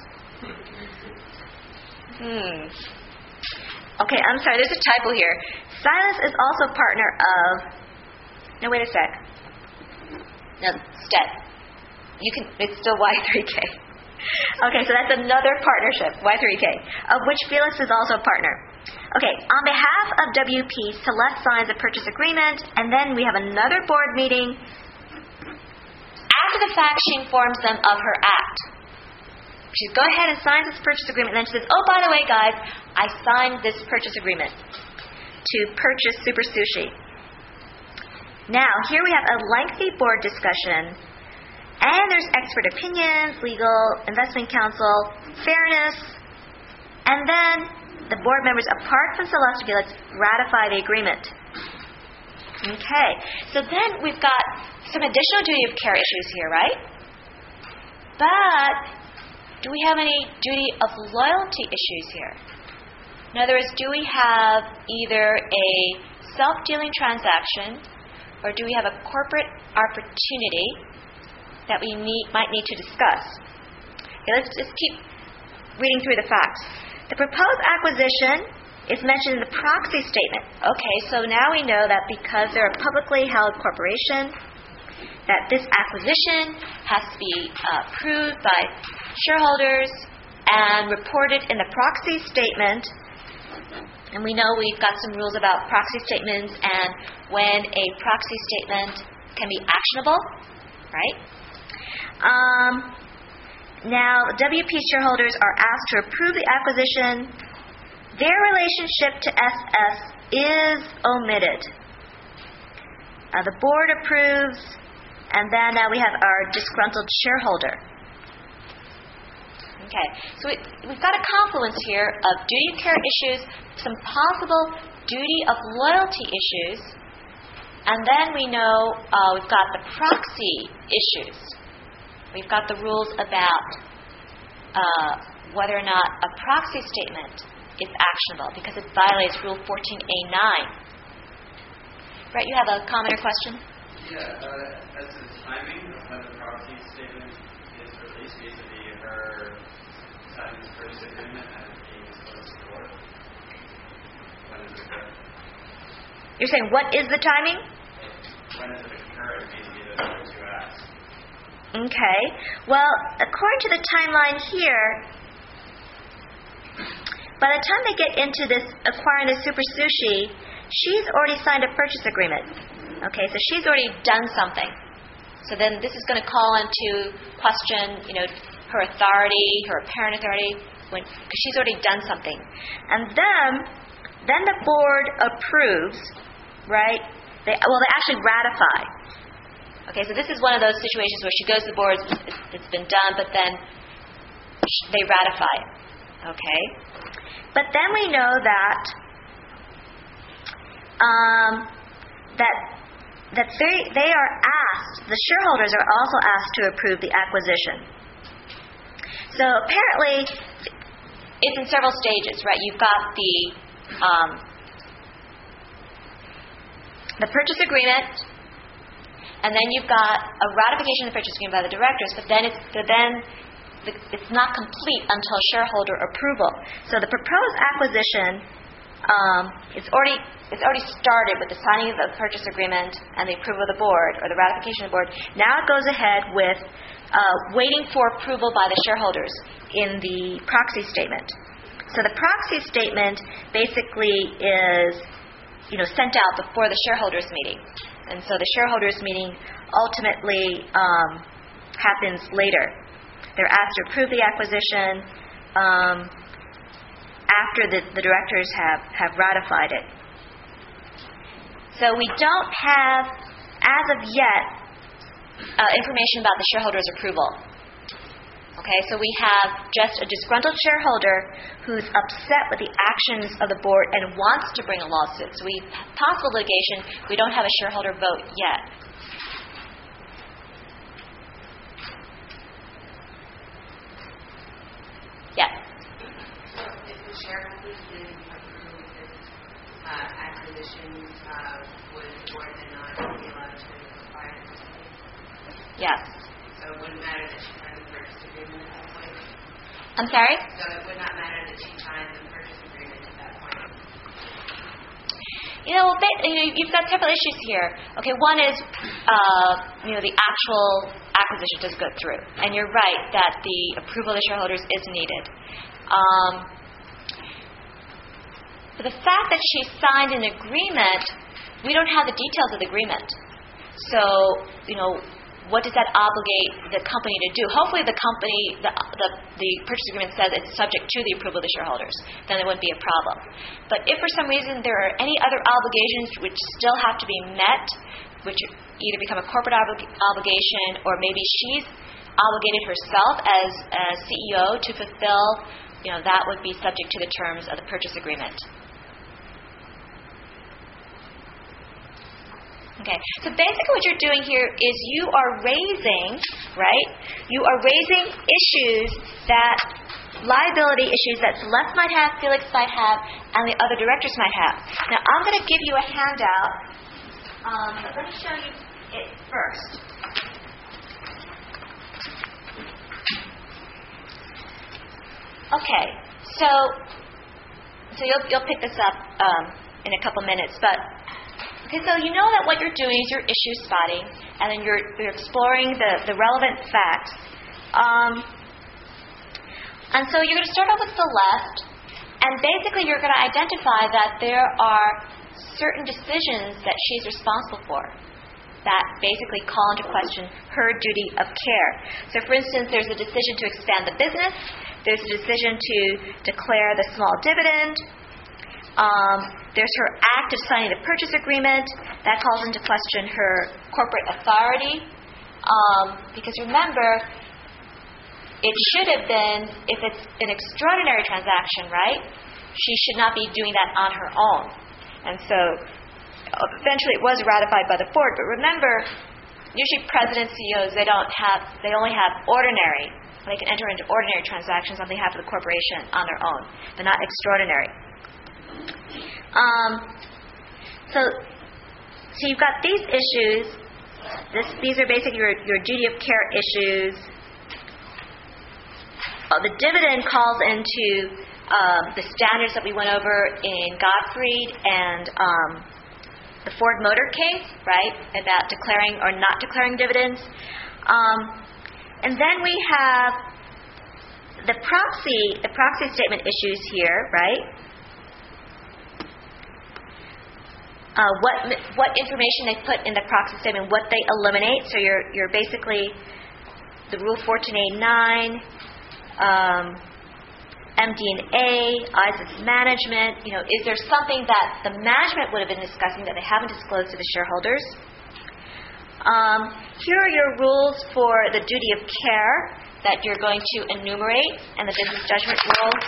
Okay, I'm sorry, there's a typo here. Silas is also partner of... No, wait a sec. No, Stead. It's still Y3K. Okay, so that's another partnership, Y3K, of which Felix is also a partner. Okay, on behalf of WP, Celeste signs a purchase agreement, and then we have another board meeting. After the fact, she informs them of her act. She go ahead and signs this purchase agreement, and then she says, oh, by the way, guys, I signed this purchase agreement to purchase Super Sushi. Now, here we have a lengthy board discussion, and there's expert opinions, legal, investment counsel, fairness, and then the board members, apart from Celeste, let's ratify the agreement. Okay, so then we've got some additional duty of care issues here, right? But do we have any duty of loyalty issues here? In other words, do we have either a self-dealing transaction, or do we have a corporate opportunity that we might need to discuss? Okay, let's just keep reading through the facts. The proposed acquisition is mentioned in the proxy statement. Okay, so now we know that because they're a publicly held corporation, that this acquisition has to be approved by shareholders and reported in the proxy statement. And we know we've got some rules about proxy statements and when a proxy statement can be actionable, right? Now, WP shareholders are asked to approve the acquisition. Their relationship to SS is omitted. The board approves, and then now we have our disgruntled shareholder. Okay, so we've got a confluence here of duty of care issues, some possible duty of loyalty issues, and then we know we've got the proxy issues. We've got the rules about whether or not a proxy statement is actionable because it violates Rule 14A9. Brett, you have a comment or question? Yeah, as to the timing of when the proxy statement is released, vis-a-vis her signing the purchase agreement and being disclosed to the board, when does it occur? You're saying what is the timing? When does it occur vis-a-vis those other two acts? Okay. Well, according to the timeline here, by the time they get into this acquiring the Super Sushi, she's already signed a purchase agreement. Okay, so she's already done something. So then this is going to call into question, her authority, her apparent authority, because she's already done something. And then the board approves, right? They actually ratify. Okay, so this is one of those situations where she goes to the board, it's been done, but then they ratify it. Okay? But then we know that they are asked, the shareholders are also asked to approve the acquisition. So apparently, it's in several stages, right? You've got the purchase agreement, and then you've got a ratification of the purchase agreement by the directors, but then it's not complete until shareholder approval. So the proposed acquisition, it's already started with the signing of the purchase agreement and the approval of the board, or the ratification of the board. Now it goes ahead with waiting for approval by the shareholders in the proxy statement. So the proxy statement basically is, sent out before the shareholders meeting. And so the shareholders meeting ultimately happens later. They're asked to approve the acquisition after the directors have ratified it. So we don't have, as of yet, information about the shareholders' approval. Okay, so we have just a disgruntled shareholder who's upset with the actions of the board and wants to bring a lawsuit. So we have possible litigation. We don't have a shareholder vote yet. Yes. So if the shareholders didn't approve this acquisition, would the board then not be allowed to acquire it? Yes. So it wouldn't matter that she signed the purchase agreement at that point? I'm sorry? So it would not matter that she signed the purchase agreement at that point? You've got several issues here. Okay, one is, the actual acquisition does go through. And you're right that the approval of the shareholders is needed. But the fact that she signed an agreement, we don't have the details of the agreement. So, what does that obligate the company to do? Hopefully the company, the purchase agreement says it's subject to the approval of the shareholders. Then there wouldn't be a problem. But if for some reason there are any other obligations which still have to be met, which either become a corporate obligation or maybe she's obligated herself as CEO to fulfill, that would be subject to the terms of the purchase agreement. Okay, so basically what you're doing here is you are raising issues liability issues that Celeste might have, Felix might have, and the other directors might have. Now, I'm going to give you a handout, but let me show you it first. Okay, so you'll pick this up in a couple minutes, but okay, so you know that what you're doing is you're issue spotting, and then you're exploring the relevant facts. And so you're going to start off with Celeste, and basically you're going to identify that there are certain decisions that she's responsible for that basically call into question her duty of care. So for instance, there's a decision to expand the business, there's a decision to declare the small dividend, there's her act of signing the purchase agreement. That calls into question her corporate authority. Because remember, it should have been, if it's an extraordinary transaction, right, she should not be doing that on her own. And so eventually it was ratified by the board. But remember, usually presidents, CEOs, they only have ordinary. They can enter into ordinary transactions on behalf of the corporation on their own, but not extraordinary. So you've got these issues. These are basically your duty of care issues. The dividend calls into the standards that we went over in Gottfried and the Ford Motor case, right, about declaring or not declaring dividends. And then we have the proxy statement issues here, right? What information they put in the proxy statement, what they eliminate. So you're basically the Rule 14A9, MD&A, ISIS management. Is there something that the management would have been discussing that they haven't disclosed to the shareholders? Here are your rules for the duty of care that you're going to enumerate, and the business judgment rule.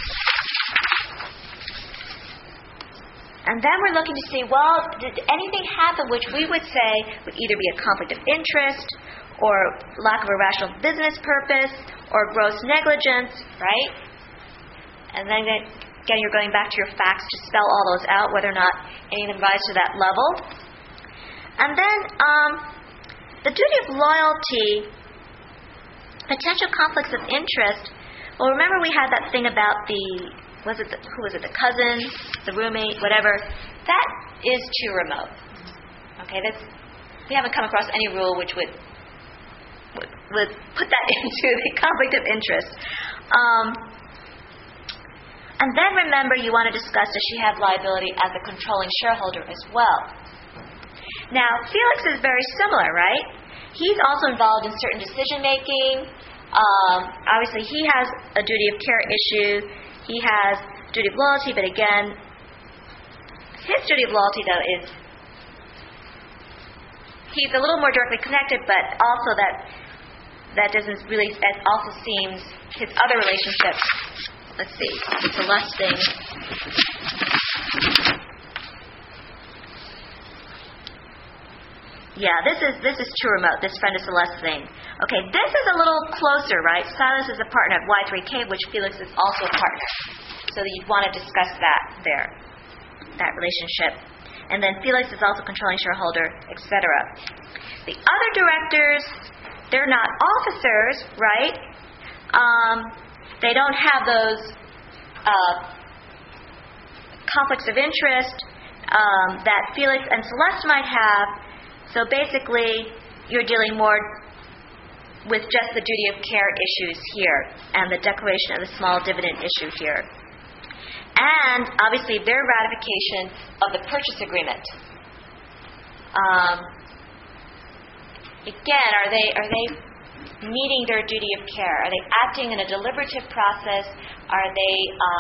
And then we're looking to see, did anything happen which we would say would either be a conflict of interest or lack of a rational business purpose or gross negligence, right? And then again, you're going back to your facts to spell all those out, whether or not any of them rise to that level. And then the duty of loyalty, potential conflicts of interest. Well, remember we had that thing about the cousin, the roommate, whatever. That is too remote. Okay, we haven't come across any rule which would put that into the conflict of interest. And then remember, you want to discuss, does she have liability as a controlling shareholder as well? Now, Felix is very similar, right? He's also involved in certain decision making. Obviously, he has a duty of care issue. He has duty of loyalty, but again, his duty of loyalty, though, is he's a little more directly connected, but also that doesn't really, that also seems his other relationships. Let's see, the last thing. Yeah, this is too remote, this friend of Celeste thing. Okay, this is a little closer, right? Silas is a partner at Y3K, which Felix is also a partner. So you'd want to discuss that relationship. And then Felix is also controlling shareholder, etc. The other directors, they're not officers, right? They don't have those conflicts of interest that Felix and Celeste might have. So basically, you're dealing more with just the duty of care issues here and the declaration of the small dividend issue here. and obviously their ratification of the purchase agreement. Again, are they meeting their duty of care? Are they acting in a deliberative process? Are they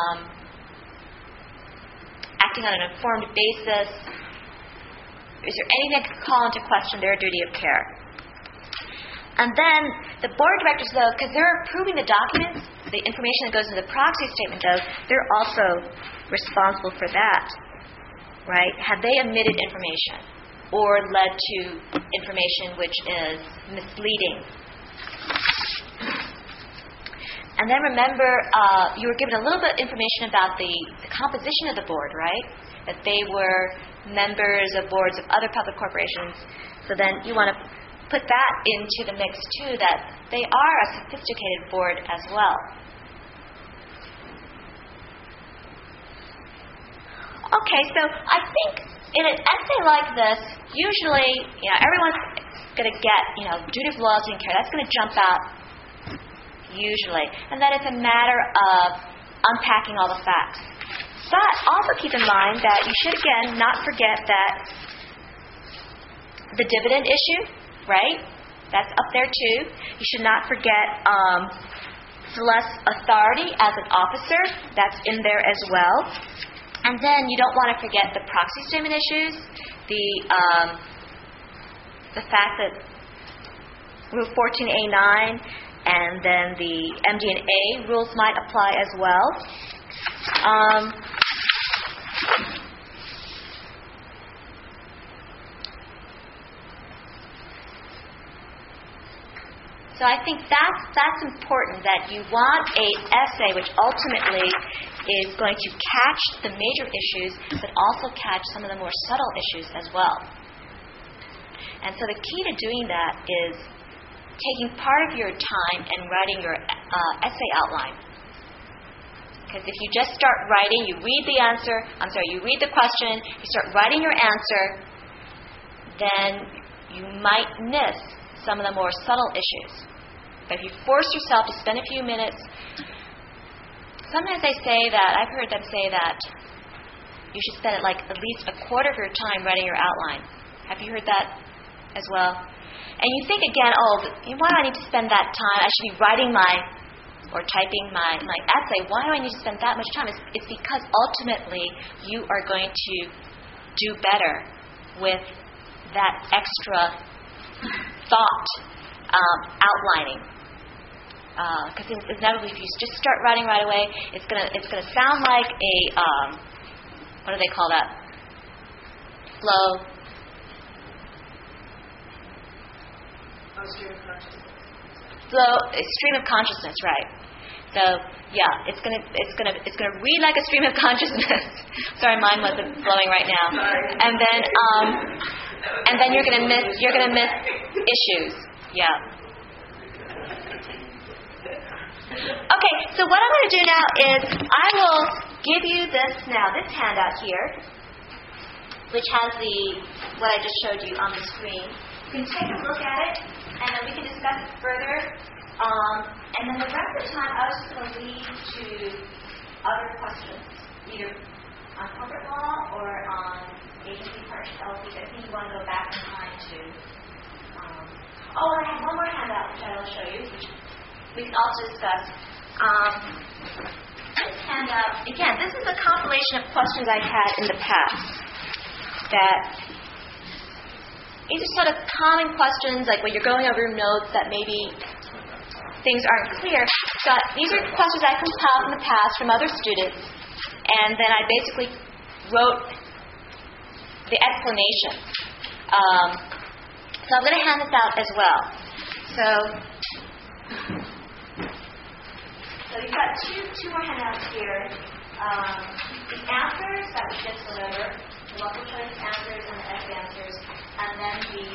acting on an informed basis? Is there anything that could call into question their duty of care? And then the board of directors, though, because they're approving the documents, the information that goes into the proxy statement, though, they're also responsible for that, right? Have they omitted information or led to information which is misleading? And then remember, you were given a little bit of information about the composition of the board, right? That they were members of boards of other public corporations. So then you want to put that into the mix too, that they are a sophisticated board as well. Okay, so I think in an essay like this, usually, everyone's going to get, duty of loyalty and care. That's going to jump out usually. And then it's a matter of unpacking all the facts. But also keep in mind that you should, again, not forget that the dividend issue, right? That's up there too. You should not forget Celeste's authority as an officer. That's in there as well. And then you don't want to forget the proxy statement issues, the fact that Rule 14A9 and then the MD&A rules might apply as well. So I think that's important, that you want an essay which ultimately is going to catch the major issues, but also catch some of the more subtle issues as well. And so the key to doing that is taking part of your time and writing your essay outline. Because if you just start writing, you read the question, you start writing your answer, then you might miss some of the more subtle issues. But if you force yourself to spend a few minutes, sometimes I've heard them say that you should spend at least a quarter of your time writing your outline. Have you heard that as well? And you think again, why do I need to spend that time? I should be writing or typing my essay. Why do I need to spend that much time? It's because ultimately you are going to do better with that extra thought outlining. Because inevitably, if you just start writing right away, it's gonna sound like a what do they call that? Stream of consciousness, right? So yeah, it's gonna read like a stream of consciousness. Sorry, mine wasn't flowing right now. And then you're gonna miss issues. Yeah. Okay, so what I'm going to do now is I will give you this handout here, which has what I just showed you on the screen. You can take a look at it, and then we can discuss it further. And then the rest of the time, I was just going to lead to other questions, either on corporate law or on agency partnership LLC. I think you want to go back in time to. I have one more handout, which I will show you, which we can also discuss. This handout, again, this is a compilation of questions I've had in the past. That these are sort of common questions, like when you're going over your notes that maybe things aren't clear. So these are questions I compiled in the past from other students, and then I basically wrote the explanation. So I'm going to hand this out as well. So you've got two more handouts here. The answers that we just went over, the multiple choice answers and the essay answers, and then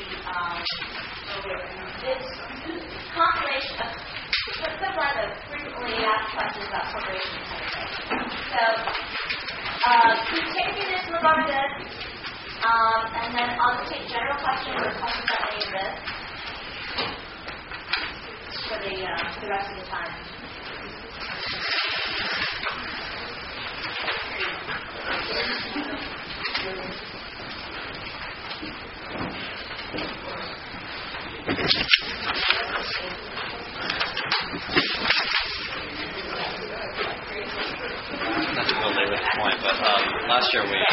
this compilation of the equivalent of frequently asked questions about corporations. So please take a few minutes to look over this, and then I'll take general questions or questions about any of this for the rest of the time. Unless you're way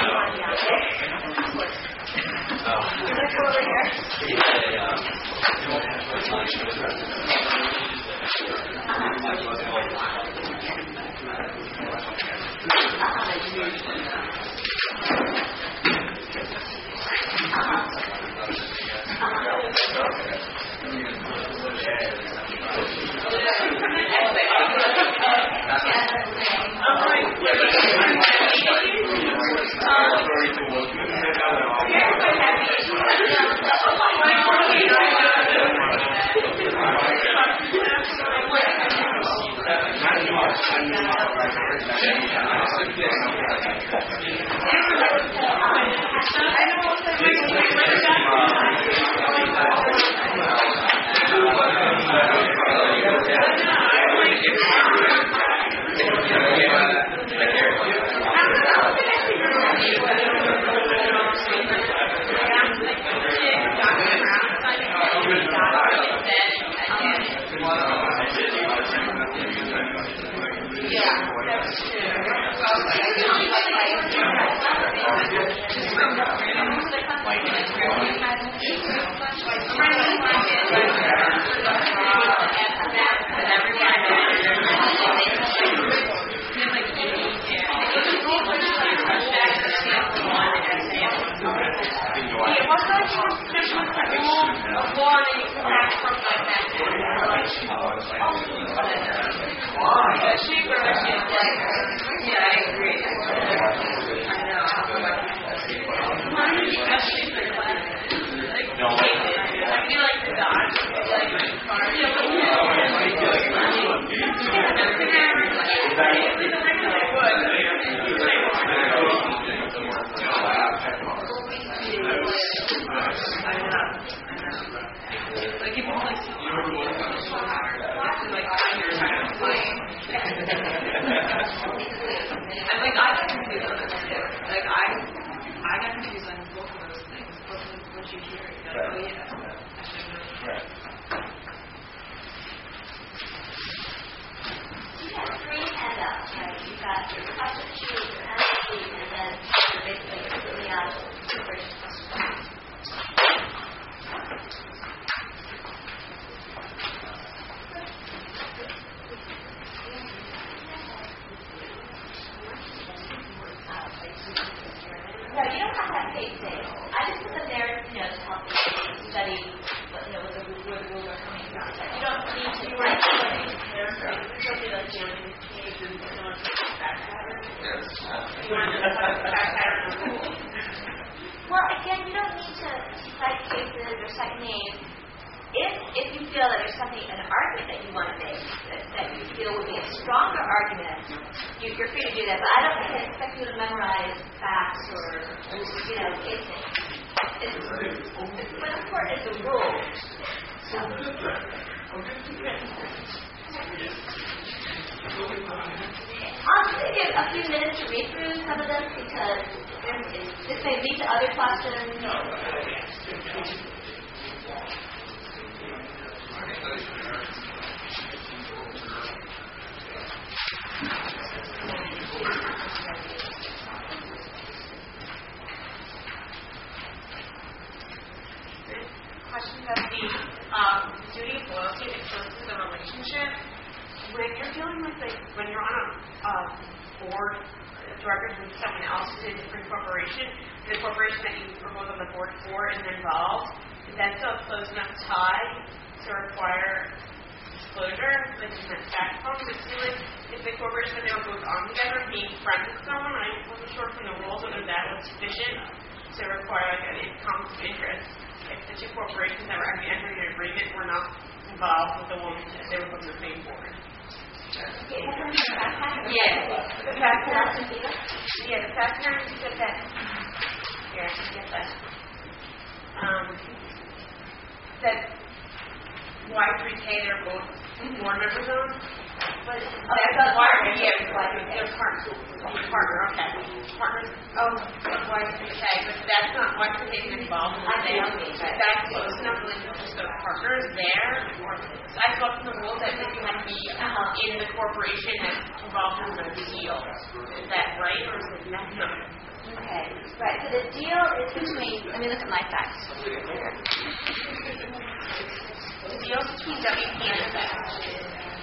Well, again, you don't need to cite cases or cite names. If you feel that there's something, an argument that you want to make that you feel would be a stronger argument, you're free to do that. But I don't think I expect you to memorize facts or case names. What's important is the rule. I'll just give a few minutes to read through some of them because this may lead to other questions. Questions of the duty of loyalty that goes to the relationship. When you're dealing with, when you're on a board of directors with someone else who's in a different corporation, the corporation that you were both on the board for is involved, is that still a close enough tie to require disclosure? Like in that fact form, if the corporation that they were both on together being friends with someone, I wasn't sure from the rules whether that was sufficient to require an conflict of interest. If the two corporations that were actually entering an agreement were not involved with the woman that they were both on the same board. The fact pattern said that. Here, I can get that. That Y3K they're both board members on. But that's partner. Yeah, they're partners. Okay. Partners. Oh, Y3K, but that's not Y3K involved in the sale. That's close enough relationship to the partners there. So I thought from the rules that you had to be in the corporation that's involved in the deal. Is that right, or is it not? No. Okay, right. So the deal is between. Let me look at my facts. The deal is between WP and FedEx.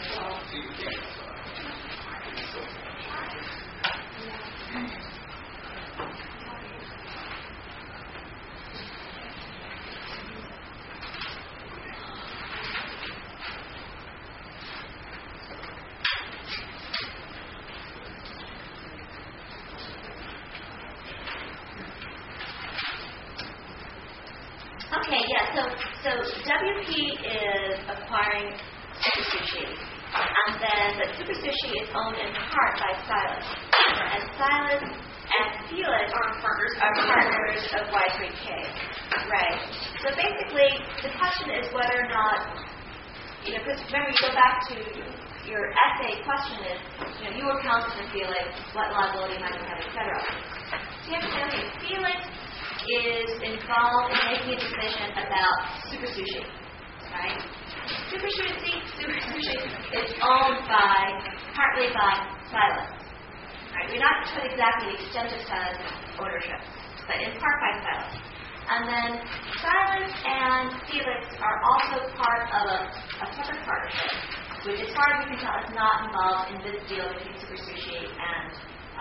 Okay, yeah. So WP is acquiring Super Sushi, and then the Super Sushi is owned in part by Silas, and Silas and Felix are partners of Y3K, right? So basically, the question is whether or not, because remember, you go back to your essay question is, you were counsel for Felix, what liability might you have, etc. So you have to say, okay, Felix is involved in making a decision about Super Sushi, right? Super Sushi is owned partly by Silas. Right? We're not sure exactly the extent of Silas' ownership, but in part by Silas. And then Silas and Felix are also part of a separate partnership, which as far as we can tell is not involved in this deal between Super Sushi and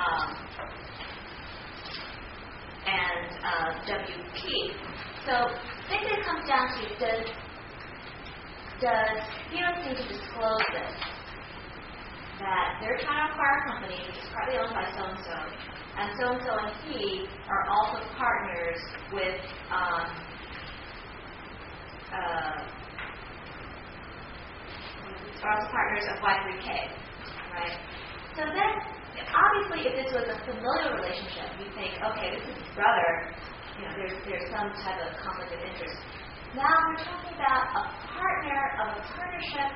WP. So basically it comes down to, does Felix need to disclose this? That they're trying to acquire a company which is partly owned by so-and-so and he are also partners with of Y3K, right? So then, obviously, if this was a familial relationship, you think, okay, this is his brother, there's some type of conflict of interest. Now we're talking about a partner of a partnership.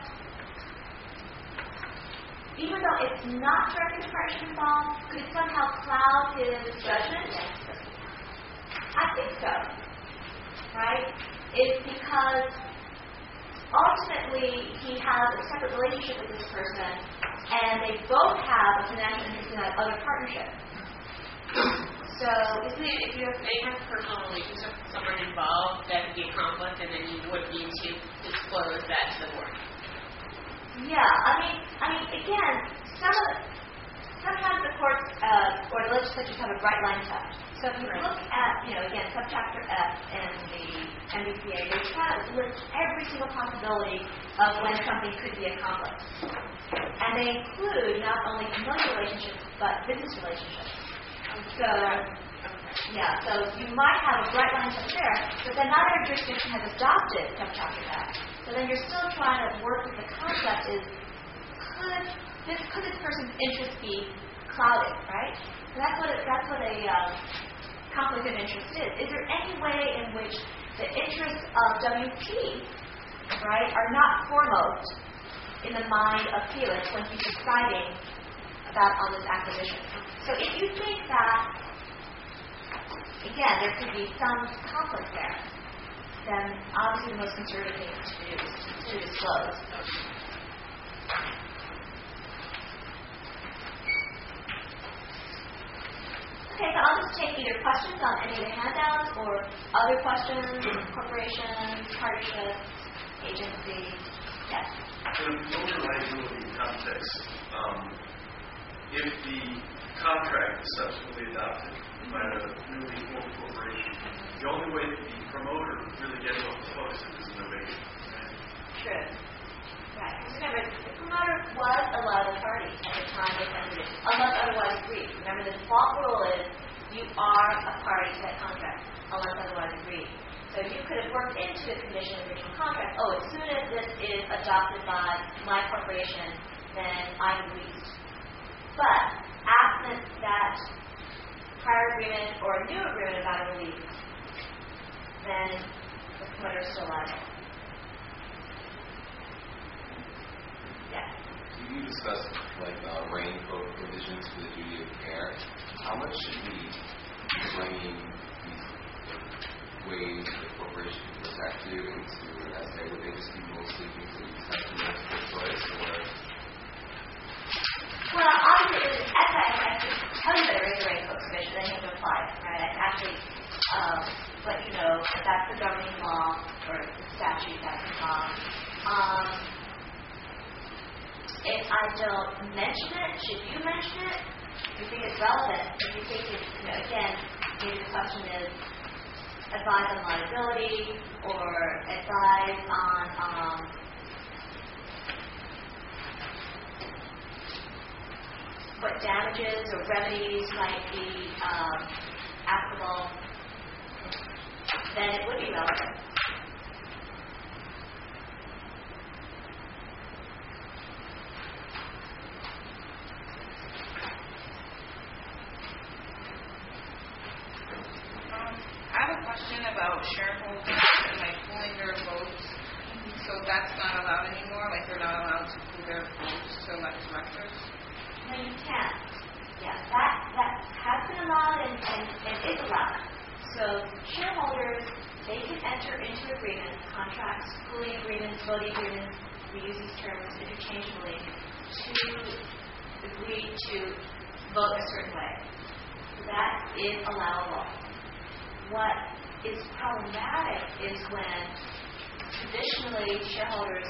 Even though it's not directly partnership involved, could it somehow cloud his judgment? I think so, right? It's because ultimately he has a separate relationship with this person, and they both have a financial interest in that other partnership. So, if you have a personal relationship with someone involved, that would be a conflict, and then you would need to disclose that to the board. Yeah, I mean, again, sometimes the courts or the legislatures have a bright line test. So if you look at, again, subchapter F in the MBCA, they try to list every single possibility of when something could be a conflict, and they include not only familial relationships but business relationships. So, so you might have a bright line test there, but then not every jurisdiction has adopted subchapter F. So then you're still trying to work with the concept is, could this person's interest be clouded, right? So that's what a conflict of interest is. Is there any way in which the interests of WP, right, are not foremost in the mind of Felix when he's deciding on this acquisition? So if you think that, again, there could be some conflict there, then obviously the most conservative thing to do is to disclose. Okay, so I'll just take either questions on any of the handouts or other questions, corporations, partnerships, agencies. Yes? In the owner liability context, if the contract is subsequently adopted by a newly formed corporation, the only way that the promoter really gets off the hook is if there's an ovation. True. Right. Remember, the promoter was a liable party at the time they entered it, unless otherwise agreed. Remember, the default rule is you are a party to that contract, unless otherwise agreed. So you could have worked into the condition of the original contract, as soon as this is adopted by my corporation, then I'm released. But absent that prior agreement or a new agreement about a release, then the promoter is still liable. Yes. You discussed raincoat provisions for the duty of care. How much should we bring these ways the corporation can protect you into an essay? Would they just be mostly including testimony to choice, or? Well, obviously, as I tell you that there is a raincoat provision, then you have to apply I don't mention it, should you mention it? If you think it's relevant, if you think it's, again, maybe the question is advise on liability or advise on what damages or remedies might be applicable, then it would be relevant. I have a question about shareholders and pooling their votes. So that's not allowed anymore? They're not allowed to pool their votes to elect directors? No, you can't. Yeah, that has been allowed and is allowed. So shareholders, they can enter into agreements, contracts, pooling agreements, voting agreements, we use these terms interchangeably, to agree to vote a certain way. So that is allowable. What is problematic is when traditionally shareholders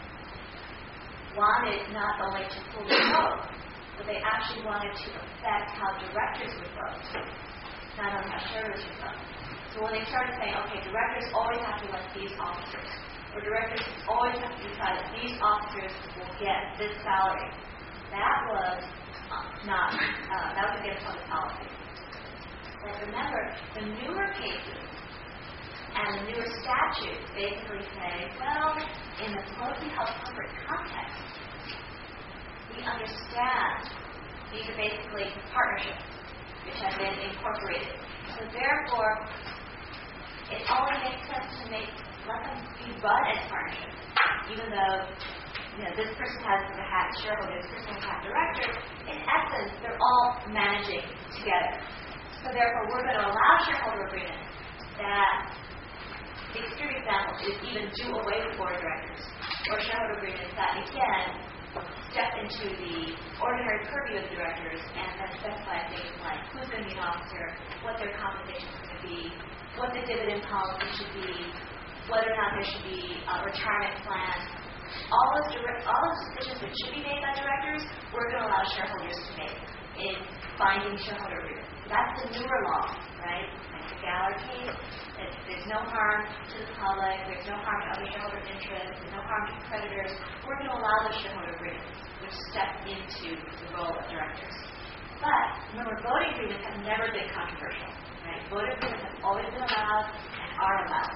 wanted not only to pool their vote, but they actually wanted to affect how directors would vote, not only how shareholders would vote. So when they started saying, okay, directors always have to elect these officers, or directors always have to decide that these officers will get this salary, that was that was against public policy. But remember, the newer cases and the newer statutes basically say, well, in the publicly held corporate context, we understand these are basically partnerships which have been incorporated. So therefore, it only makes sense to let them be run as partnerships, even though this person has the hat shareholder, this person has the hat director. In essence, they're all managing together. So therefore, we're going to allow shareholder agreements that the extreme example is even do away with board of directors, or shareholder agreements that, again, step into the ordinary purview of the directors and then specify things like who's going to be an officer, what their compensation is going to be, what the dividend policy should be, whether or not there should be a retirement plan. All those decisions that should be made by directors, we're going to allow shareholders to make in binding shareholder agreements. That's the newer law, right? Like the Galler case, there's no harm to the public, there's no harm to other shareholder interests, there's no harm to creditors. We're going to allow those shareholder agreements, which step into the role of directors. But remember, voting agreements have never been controversial, right? Voting agreements have always been allowed and are allowed.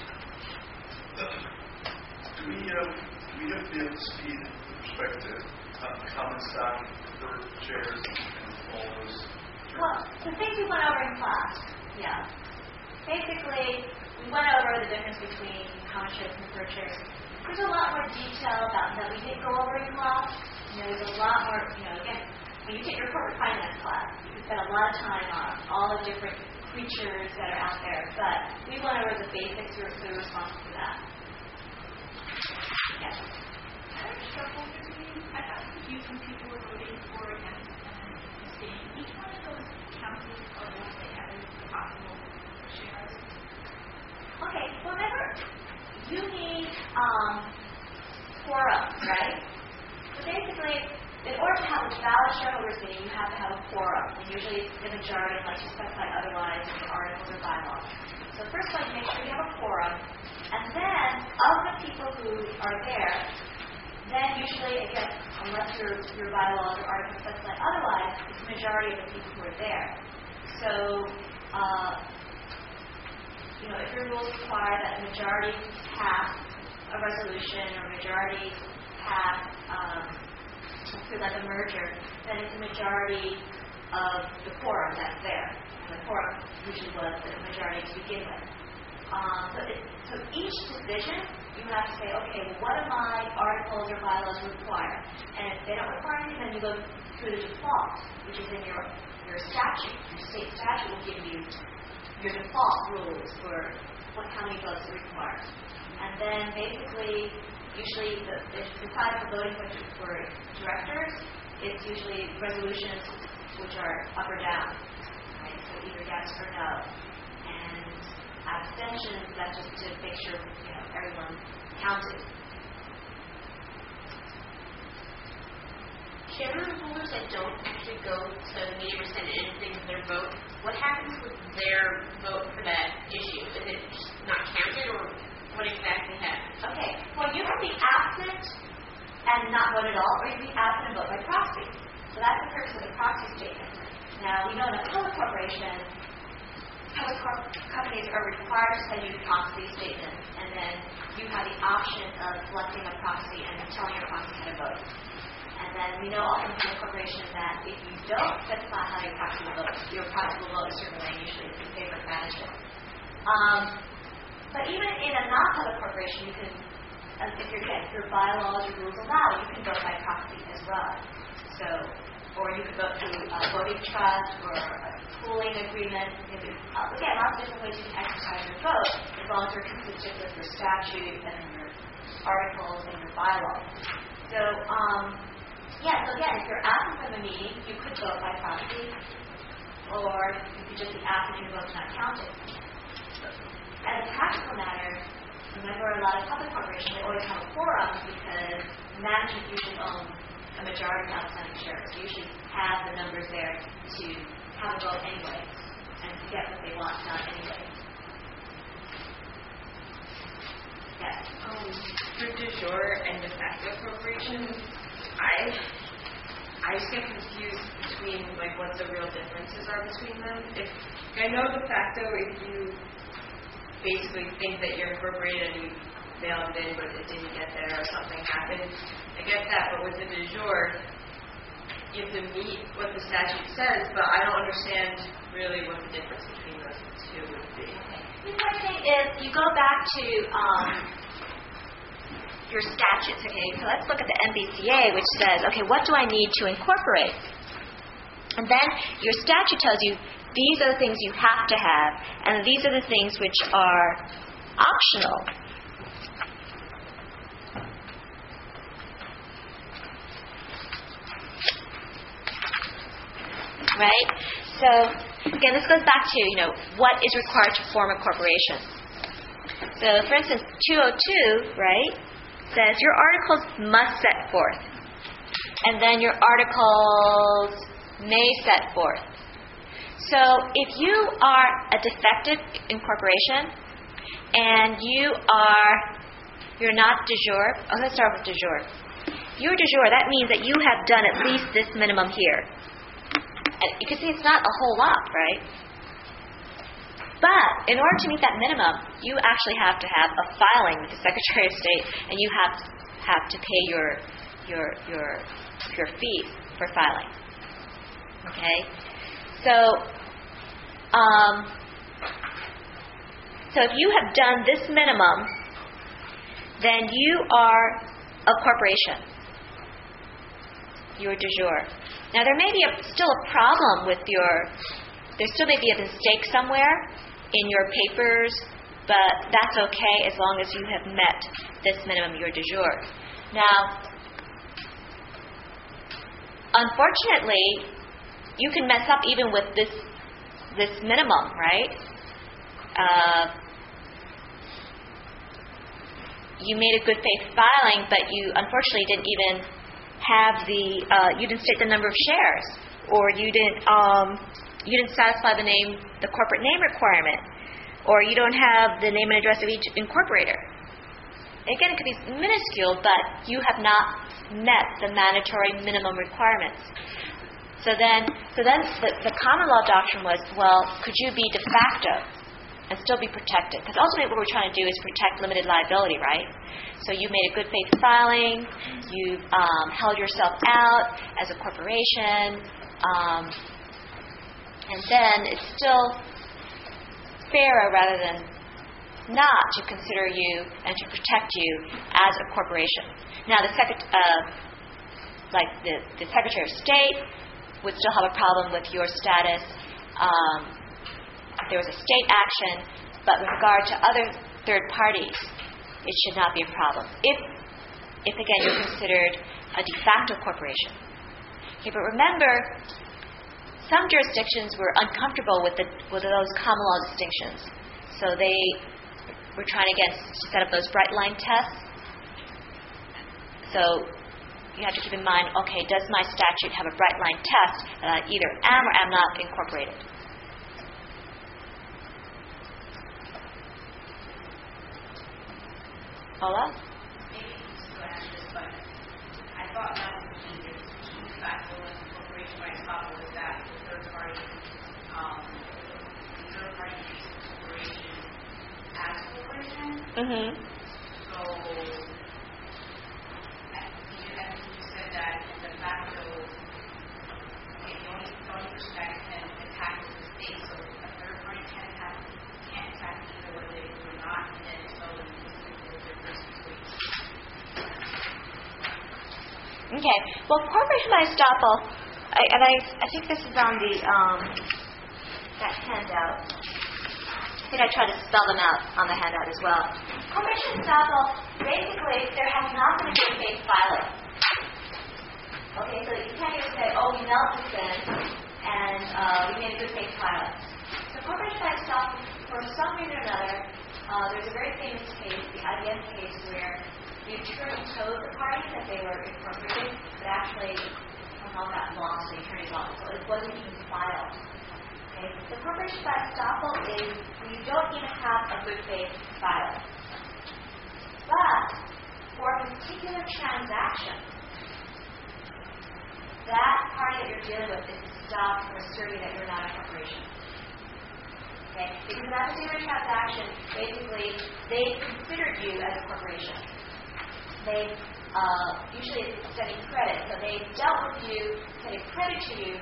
Do we have to be up to speed with respect to common stock, preferred shares, and all those? Well, the things we went over in class, yeah. Basically, we went over the difference between common shares and preferred shares. There's a lot more detail about that we didn't go over in class. There's a lot more, again, when you take your corporate finance class, you can spend a lot of time on all the different creatures that are out there. But we went over the basics, you're responsible for that. Yeah. I thought confusing people were voting for against and abstaining. Each one of those counties are what they have as possible shares. Okay, well, remember, you need quorum, right? So basically, in order to have a valid shareholders meeting, you have to have a quorum. And usually it's the majority, unless you specify otherwise in the articles or bylaws. So first of all, you make sure you have a quorum. And then, of the people who are there, then usually, again, unless your bylaws or articles specify otherwise, it's the majority of the people who are there. So, if your rules require that the majority pass a resolution or majority pass through like a merger, then it's the majority of the quorum that's there. And the quorum usually was the majority to begin with. So each decision, you have to say, okay, what do my articles or bylaws require? And if they don't require anything, then you go through the default, which is in your statute. Your state statute will give you your default rules for how many votes it requires. And then basically, usually the size of voting for directors, it's usually resolutions which are up or down, right? So either yes or no. And abstentions, that's just to make sure everyone counted. shareholders that don't actually go to the meeting or send anything to their vote, what happens with their vote for that issue? Is it just not counted, or what exactly happens? Okay. Well, you can be absent and not vote at all, or you can be absent and vote by proxy. So that's the purpose of the proxy statement. Now, we know in a public corporation, companies are required to send you proxy statements, and then you have the option of selecting a proxy and telling your proxy how to vote. And then we know also in a corporation that if you don't specify how your proxy will vote, your proxy will vote a certain way, usually it's in favor of management. But even in a non-public corporation, you can, if your bylaws or rules allow, you can vote by proxy as well. So, or you could vote through a voting trust or a pooling agreement. Again, lots of different ways you can exercise your vote, as long as they're consistent with your statute and your articles and your bylaws. So, so again, if you're absent from a meeting, you could vote by proxy, or you could just be absent and your vote's not counted. As a practical matter, remember a lot of public corporations, they always have a quorum because management usually owns a majority of outstanding shares. They usually have the numbers there to have a vote anyway and to get what they want done anyway. Yes. For de jure and de facto corporations, I just get confused between like what the real differences are between them. If I know de facto, if you basically think that you're incorporated and you mailed it in but it didn't get there or something happened, I get that. But with the de jure, you have to meet what the statute says, but I don't understand really what the difference between those two would be. The first thing is you go back to your statutes. Okay, so let's look at the MBCA, which says, okay, what do I need to incorporate? And then your statute tells you these are the things you have to have, and these are the things which are optional. Right? So, again, this goes back to, what is required to form a corporation. So, for instance, 202, right, says your articles must set forth. And then your articles may set forth. So, if you are a defective incorporation and you're not de jure, let's start with de jure. You're de jure, that means that you have done at least this minimum here. And you can see it's not a whole lot, right? But in order to meet that minimum, you actually have to have a filing with the Secretary of State, and you have to pay your fees for filing. Okay, so if you have done this minimum, then you are a corporation. You're de jure. Now, there may be still a problem with there still may be a mistake somewhere in your papers, but that's okay as long as you have met this minimum, you're de jure. Now, unfortunately, you can mess up even with this minimum, right? You made a good faith filing, but you unfortunately didn't even have you didn't state the number of shares, or you didn't satisfy the corporate name requirement, or you don't have the name and address of each incorporator. Again, it could be minuscule, but you have not met the mandatory minimum requirements. So then the common law doctrine was, well, could you be de facto and still be protected? Because ultimately what we're trying to do is protect limited liability, right? So you made a good faith filing, you held yourself out as a corporation, and then it's still fairer rather than not to consider you and to protect you as a corporation. Now, the Secretary of State would still have a problem with your status if there was a state action, but with regard to other third parties, it should not be a problem. If again, you're considered a de facto corporation. Okay, but remember, some jurisdictions were uncomfortable with those common law distinctions. So they were trying to set up those bright line tests. So you have to keep in mind, okay, does my statute have a bright line test that I either am or am not incorporated? Paula? Maybe you still answer this, but I thought that was the key factor with incorporation by estoppel is that the third party uses corporation as corporation. Mm-hmm. So, I think you said that de facto, the only respect can attack is the state. So a third party can't attack either whether they do or not, and then so Okay. Well, corporation by estoppel, I think this is on the that handout. I think I tried to spell them out on the handout as well. Corporation estoppel, basically, there has not been a good faith filing. Okay, so you can't just say, oh, we knelt this in and we made a good faith filing. So corporation by estoppel, for some reason or another, there's a very famous case, the IBM case, where the attorney told the parties that they were incorporated, but actually somehow got lost in the attorney's office, so it wasn't even filed. Okay? The corporation by estoppel is you don't even have a good faith filing. But for a particular transaction, that party that you're dealing with is stopped from asserting that you're not a corporation. Okay? Because that particular transaction, basically, they considered you as a corporation. They usually it's extending credit, so they dealt with you, extended credit to you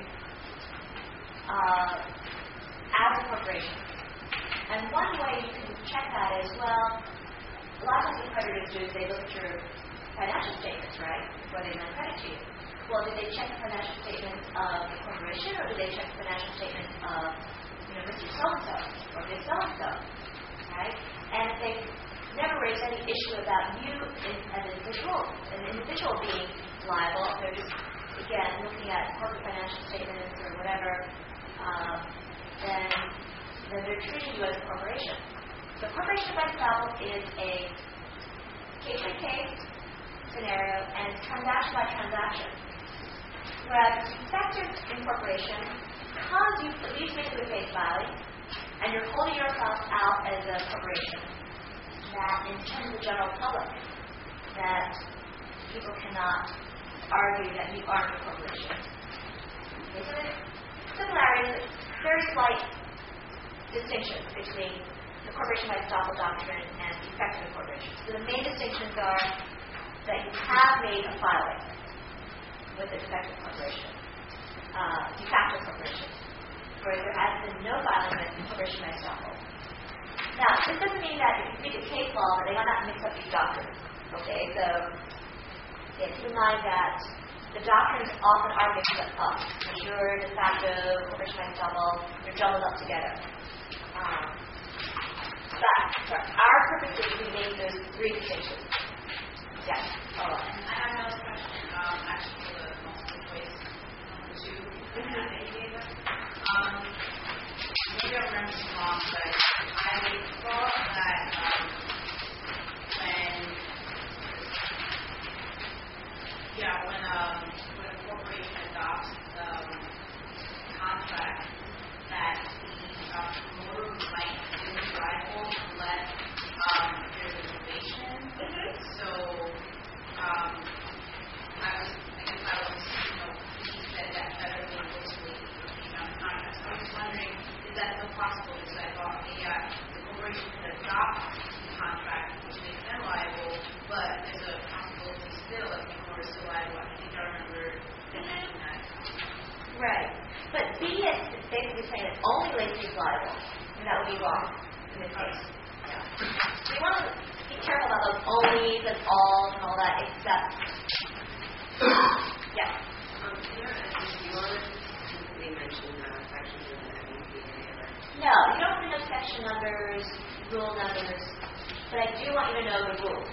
as a corporation. And one way you can check that is, well, a lot of times what creditors do is they look at your financial statements, right, before they lend credit to you. Well, did they check the financial statements of the corporation, or did they check the financial statements of, Mr. So-and-so, or Ms. So-and-so, right? And if they never raised any issue about you as an individual being liable, they're just, again, looking at corporate financial statements or whatever, then they're treating you as a corporation. So corporation by estoppel is a case-by-case scenario and transaction by transaction. Whereas effective incorporation, because you've at least made a good faith filing, and you're holding yourself out as a corporation, that in terms of the general public, that people cannot argue that you aren't a corporation. Okay, so there's similarities, very slight distinctions between the corporation by estoppel doctrine and effective incorporation. So the main distinctions are that you have made a filing with a defective corporation, de facto corporation, whereas there has been no filing with corporation by estoppel. Now, this doesn't mean that if you read the case law that they might not mix up these doctrines. Okay, so keep in mind that the doctrines often are mixed up. De jure, de facto, corporation by estoppel, they're jumbled up together. But for our purposes, we make those three distinctions. Yes, all right. I have another question, actually for the multiple choice number 2 that they gave us. Maybe I remember this wrong, but I thought that when a corporation adopts contract, that the promoter might be liable unless there's a probation. So he said that better than basically on the contract. So I was wondering, is that still possible? Because I thought the corporation could adopt the contract, which makes them liable, but there's a possibility still that the promoter is still liable. I think I remember mentioning that. Right. But B is basically saying that only Lacey is liable, and that would be wrong in this case. Yeah. So you want to be careful about those onlys and alls and all that, except. Yeah. They mentioned sections of the NEPA. No, you don't need no section numbers, rule numbers, but I do want you to know the rules.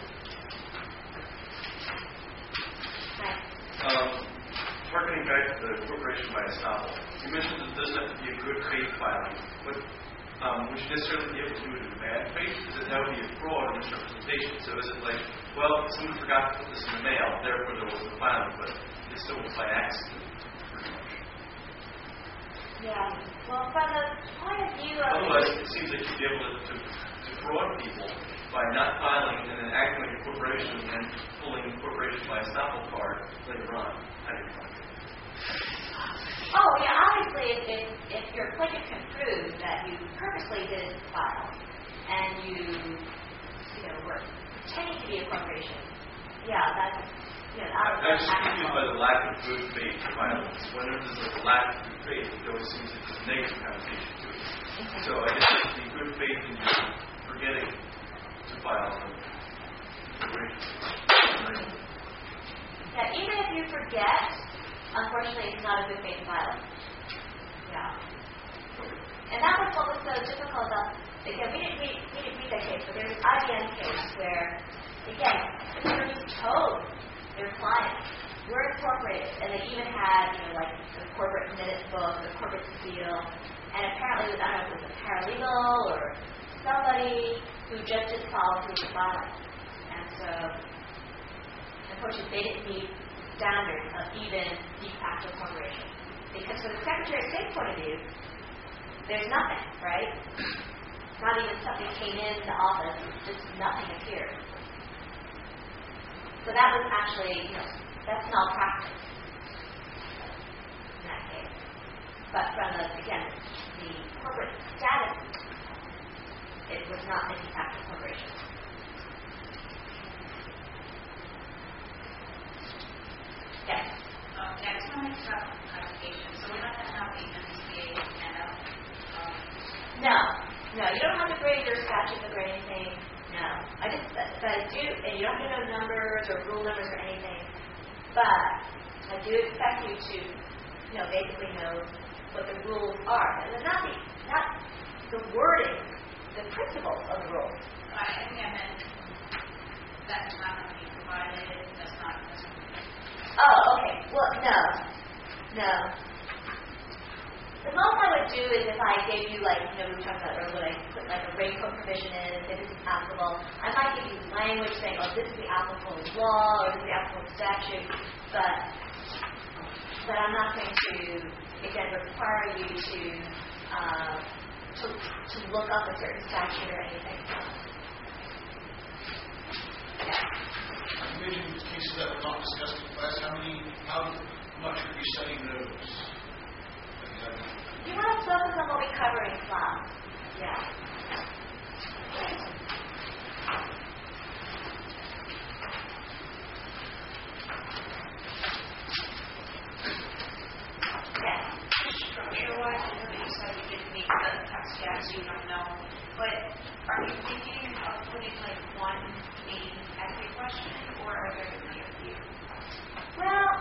Right. Harkening back to the corporation by estoppel, you mentioned that it doesn't have to be a good faith filing, but would you necessarily be able to do it in bad faith? Because that would be a fraud or misrepresentation. So is it like, well, someone forgot to put this in the mail, therefore there was no filing, but it still was by accident, pretty much. Yeah. Well, from the point of view of... Otherwise, it seems like you'd be able to fraud people by not filing and then acting like a corporation and pulling the corporation by a estoppel card later on. How do you find it? Oh, yeah, obviously, if your plaintiff can prove that you purposely didn't file and you were pretending to be a corporation, yeah, that's, I'm just confused by the lack of good faith violence. Whenever there's a lack of good faith, it always seems like there's a negative connotation to it. So I guess the good faith in you forgetting to file a corporation. Yeah, even if you forget, unfortunately, it's not a good faith violence. Yeah. And that was what was so difficult about, again, we didn't read that case, but there's an IBM case where, again, the attorneys told their clients, we're incorporated, and they even had, like the corporate minute book, the corporate seal, and apparently, I don't know if it was a paralegal or somebody who just didn't follow through with violence. And so, unfortunately, they didn't meet standards of even de facto corporation. Because from the Secretary of State's point of view, there's nothing, right? Not even something came in the office, just nothing appeared. So that was actually, that's malpractice in that case. But from the corporate status, it was not a de facto corporation. Yes? Next one is about clarification. So we're not going to have the MCA handout? No, you don't have to grade your statutes or anything. No. I do, and you don't have to know numbers or rule numbers or anything, but I do expect you to, basically know what the rules are. And not the wording, the principles of the rules. I think I meant that's not going to be provided, that's not. Oh, okay. Well, no. The most I would do is if I gave you, like, we were talking about earlier, I put like a rate code provision in and say this is applicable. I might give you language saying, oh, this is the applicable law or this is the applicable statute, but I'm not going to, again, require you to look up a certain statute or anything. Yeah. Imagine cases that were not discussed in class. How much are you studying those? You want to focus on what we cover in class. Yeah. Structure-wise, I know that you said you didn't meet the text yet, so you don't know. But are you thinking of putting like one main essay question, or are there going to be a few? Well,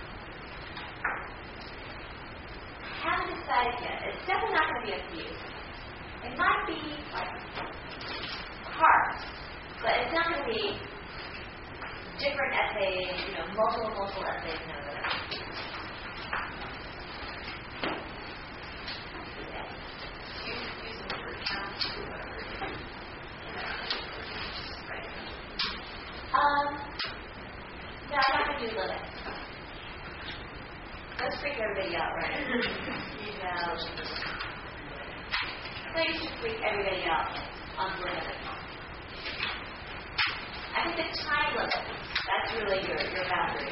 haven't decided yet. It's definitely not going to be a few. It might be like parts, but it's not going to be different essays, multiple essays, no. No, I'm not going to do limits. Let's freak everybody out, right? So you should freak everybody out on limits. I think the time limit, that's really your boundary.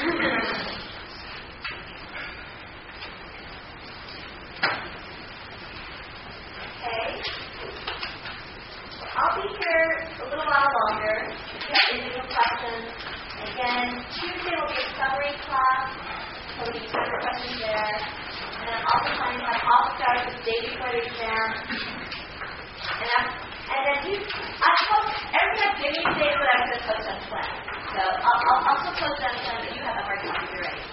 Okay. I'll be here a little while longer if you have individual questions. Again, Tuesday will be a summary class. So we can time for questions there. And then also planning to have all start the day before the exam. And then everything I've given you today is what I'm going to post on Slack. So I'll also post on Slack that you have a hard copy already.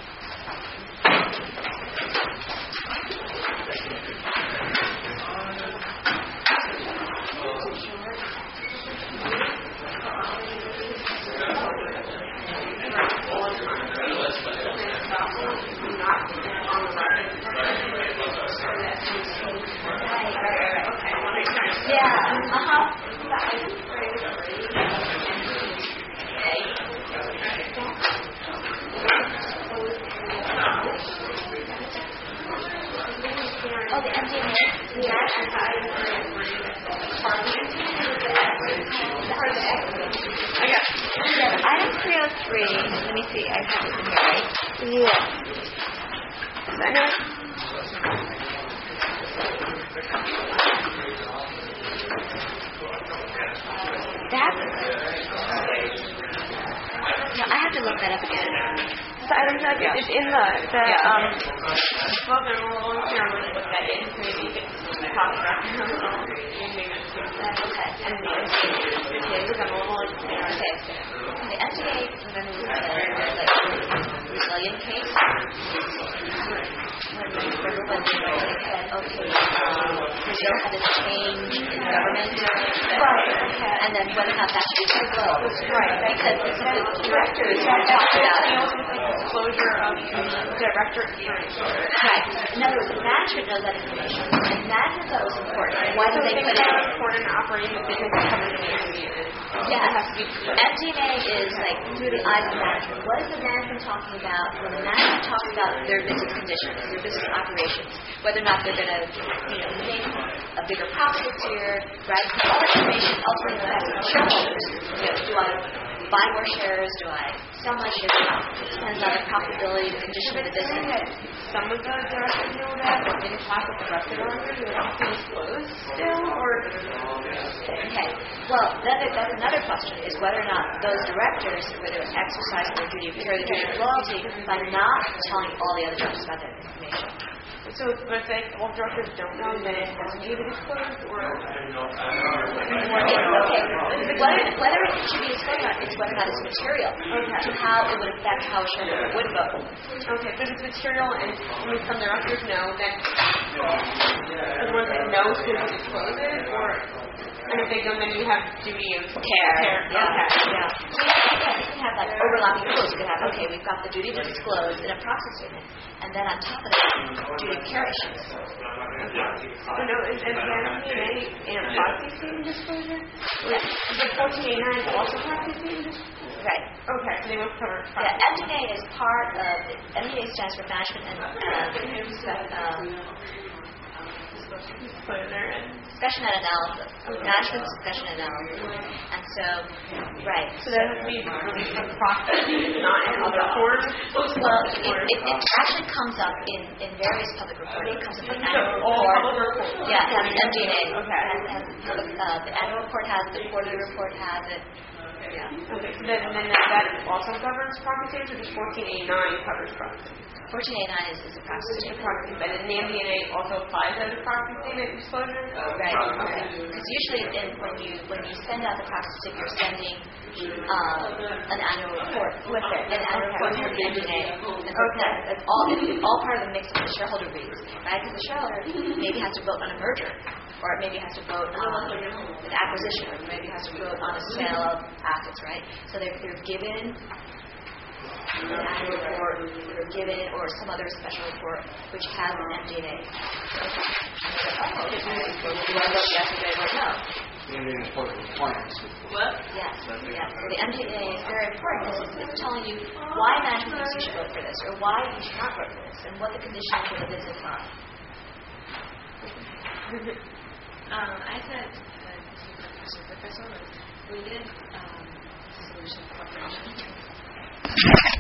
Okay. Oh, the MD&A? The action item 303. Yeah, the item 303. Let me see. I have it in here, right? Yeah. No, I have to look that up again. The item tag is in the well, then we'll look that in. Maybe you can talk about it. Okay. And the MTA, remember we said the resilient case? Remember when they said, okay, Brazil had this change in government? Right. Okay. And then whether or not that should be disclosed. Right. Because the directors talked about it. Disclosure of director. Right. In other words, management knows that information, and management thought it was important. Why do they put it in? Important operating the business covered in the MD&A. Yeah. MD&A is like through the eyes of management. What is the management talking about when the management talks about their business conditions, their business operations, whether or not they're going to, make a bigger profit this year, right? All that information ultimately affects shareholders. Do I buy more shares? Do I sell my shares? It depends on the profitability, the condition of the business. Some of the directors know that, but didn't talk with the rest of the directors. Would have to disclose still, or? Okay. Well, that's another question, is whether or not those directors, whether it's exercising their duty of care, their duty of loyalty, by not telling all the other directors about that information. So if all directors don't know, then it doesn't need to be disclosed, or? Okay. Whether it should be disclosed or not, it's whether or not it's material to how it would affect how a shareholder would vote. Okay, but if it's material and some directors know, then everyone that knows should disclose it, or? And if they don't, then you have duty of care. Yeah. Yeah. So you can have like overlapping rules. You can have, okay, we've got the duty to disclose in a proxy statement, and then on top of that, duty of care issues. So no, is MD&A and proxy statement disclosure? Yes. Is 1489 also proxy statement disclosure? Right. Okay, so they both cover. Yeah, MD&A is part of, MD&A stands for management and discussion and analysis. Management discussion and analysis. And so, right. So that would be released from process, not in other forms? Well, it actually comes up in various public reporting. It comes up in annual report. Yeah, it has MD&A. Okay. The annual report has it, the quarterly report has it. Yeah. Okay, so then that also covers proxy statements, or just 1489 covers proxy? 1489 is a proxy statement. But the MD&A also applies as a proxy statement disclosure? Right. Because usually when you send out the proxy statement, you're sending an annual report with it. An annual report from the MD&A. And so that's all part of the mix of the shareholder reads, right? Because the shareholder maybe has to vote on a merger, or maybe has to vote on an acquisition, or maybe has to vote on a sale of assets, right? So they're given an annual report, they're given, or some other special report which has an MD&A. Do I vote yes or do I vote no? What? Yes. So the MD&A is very important because it's telling you why management thinks you should vote for this, or why you should not vote for this, and what the conditions of the business are. I said, the first one was, we did solution corporation.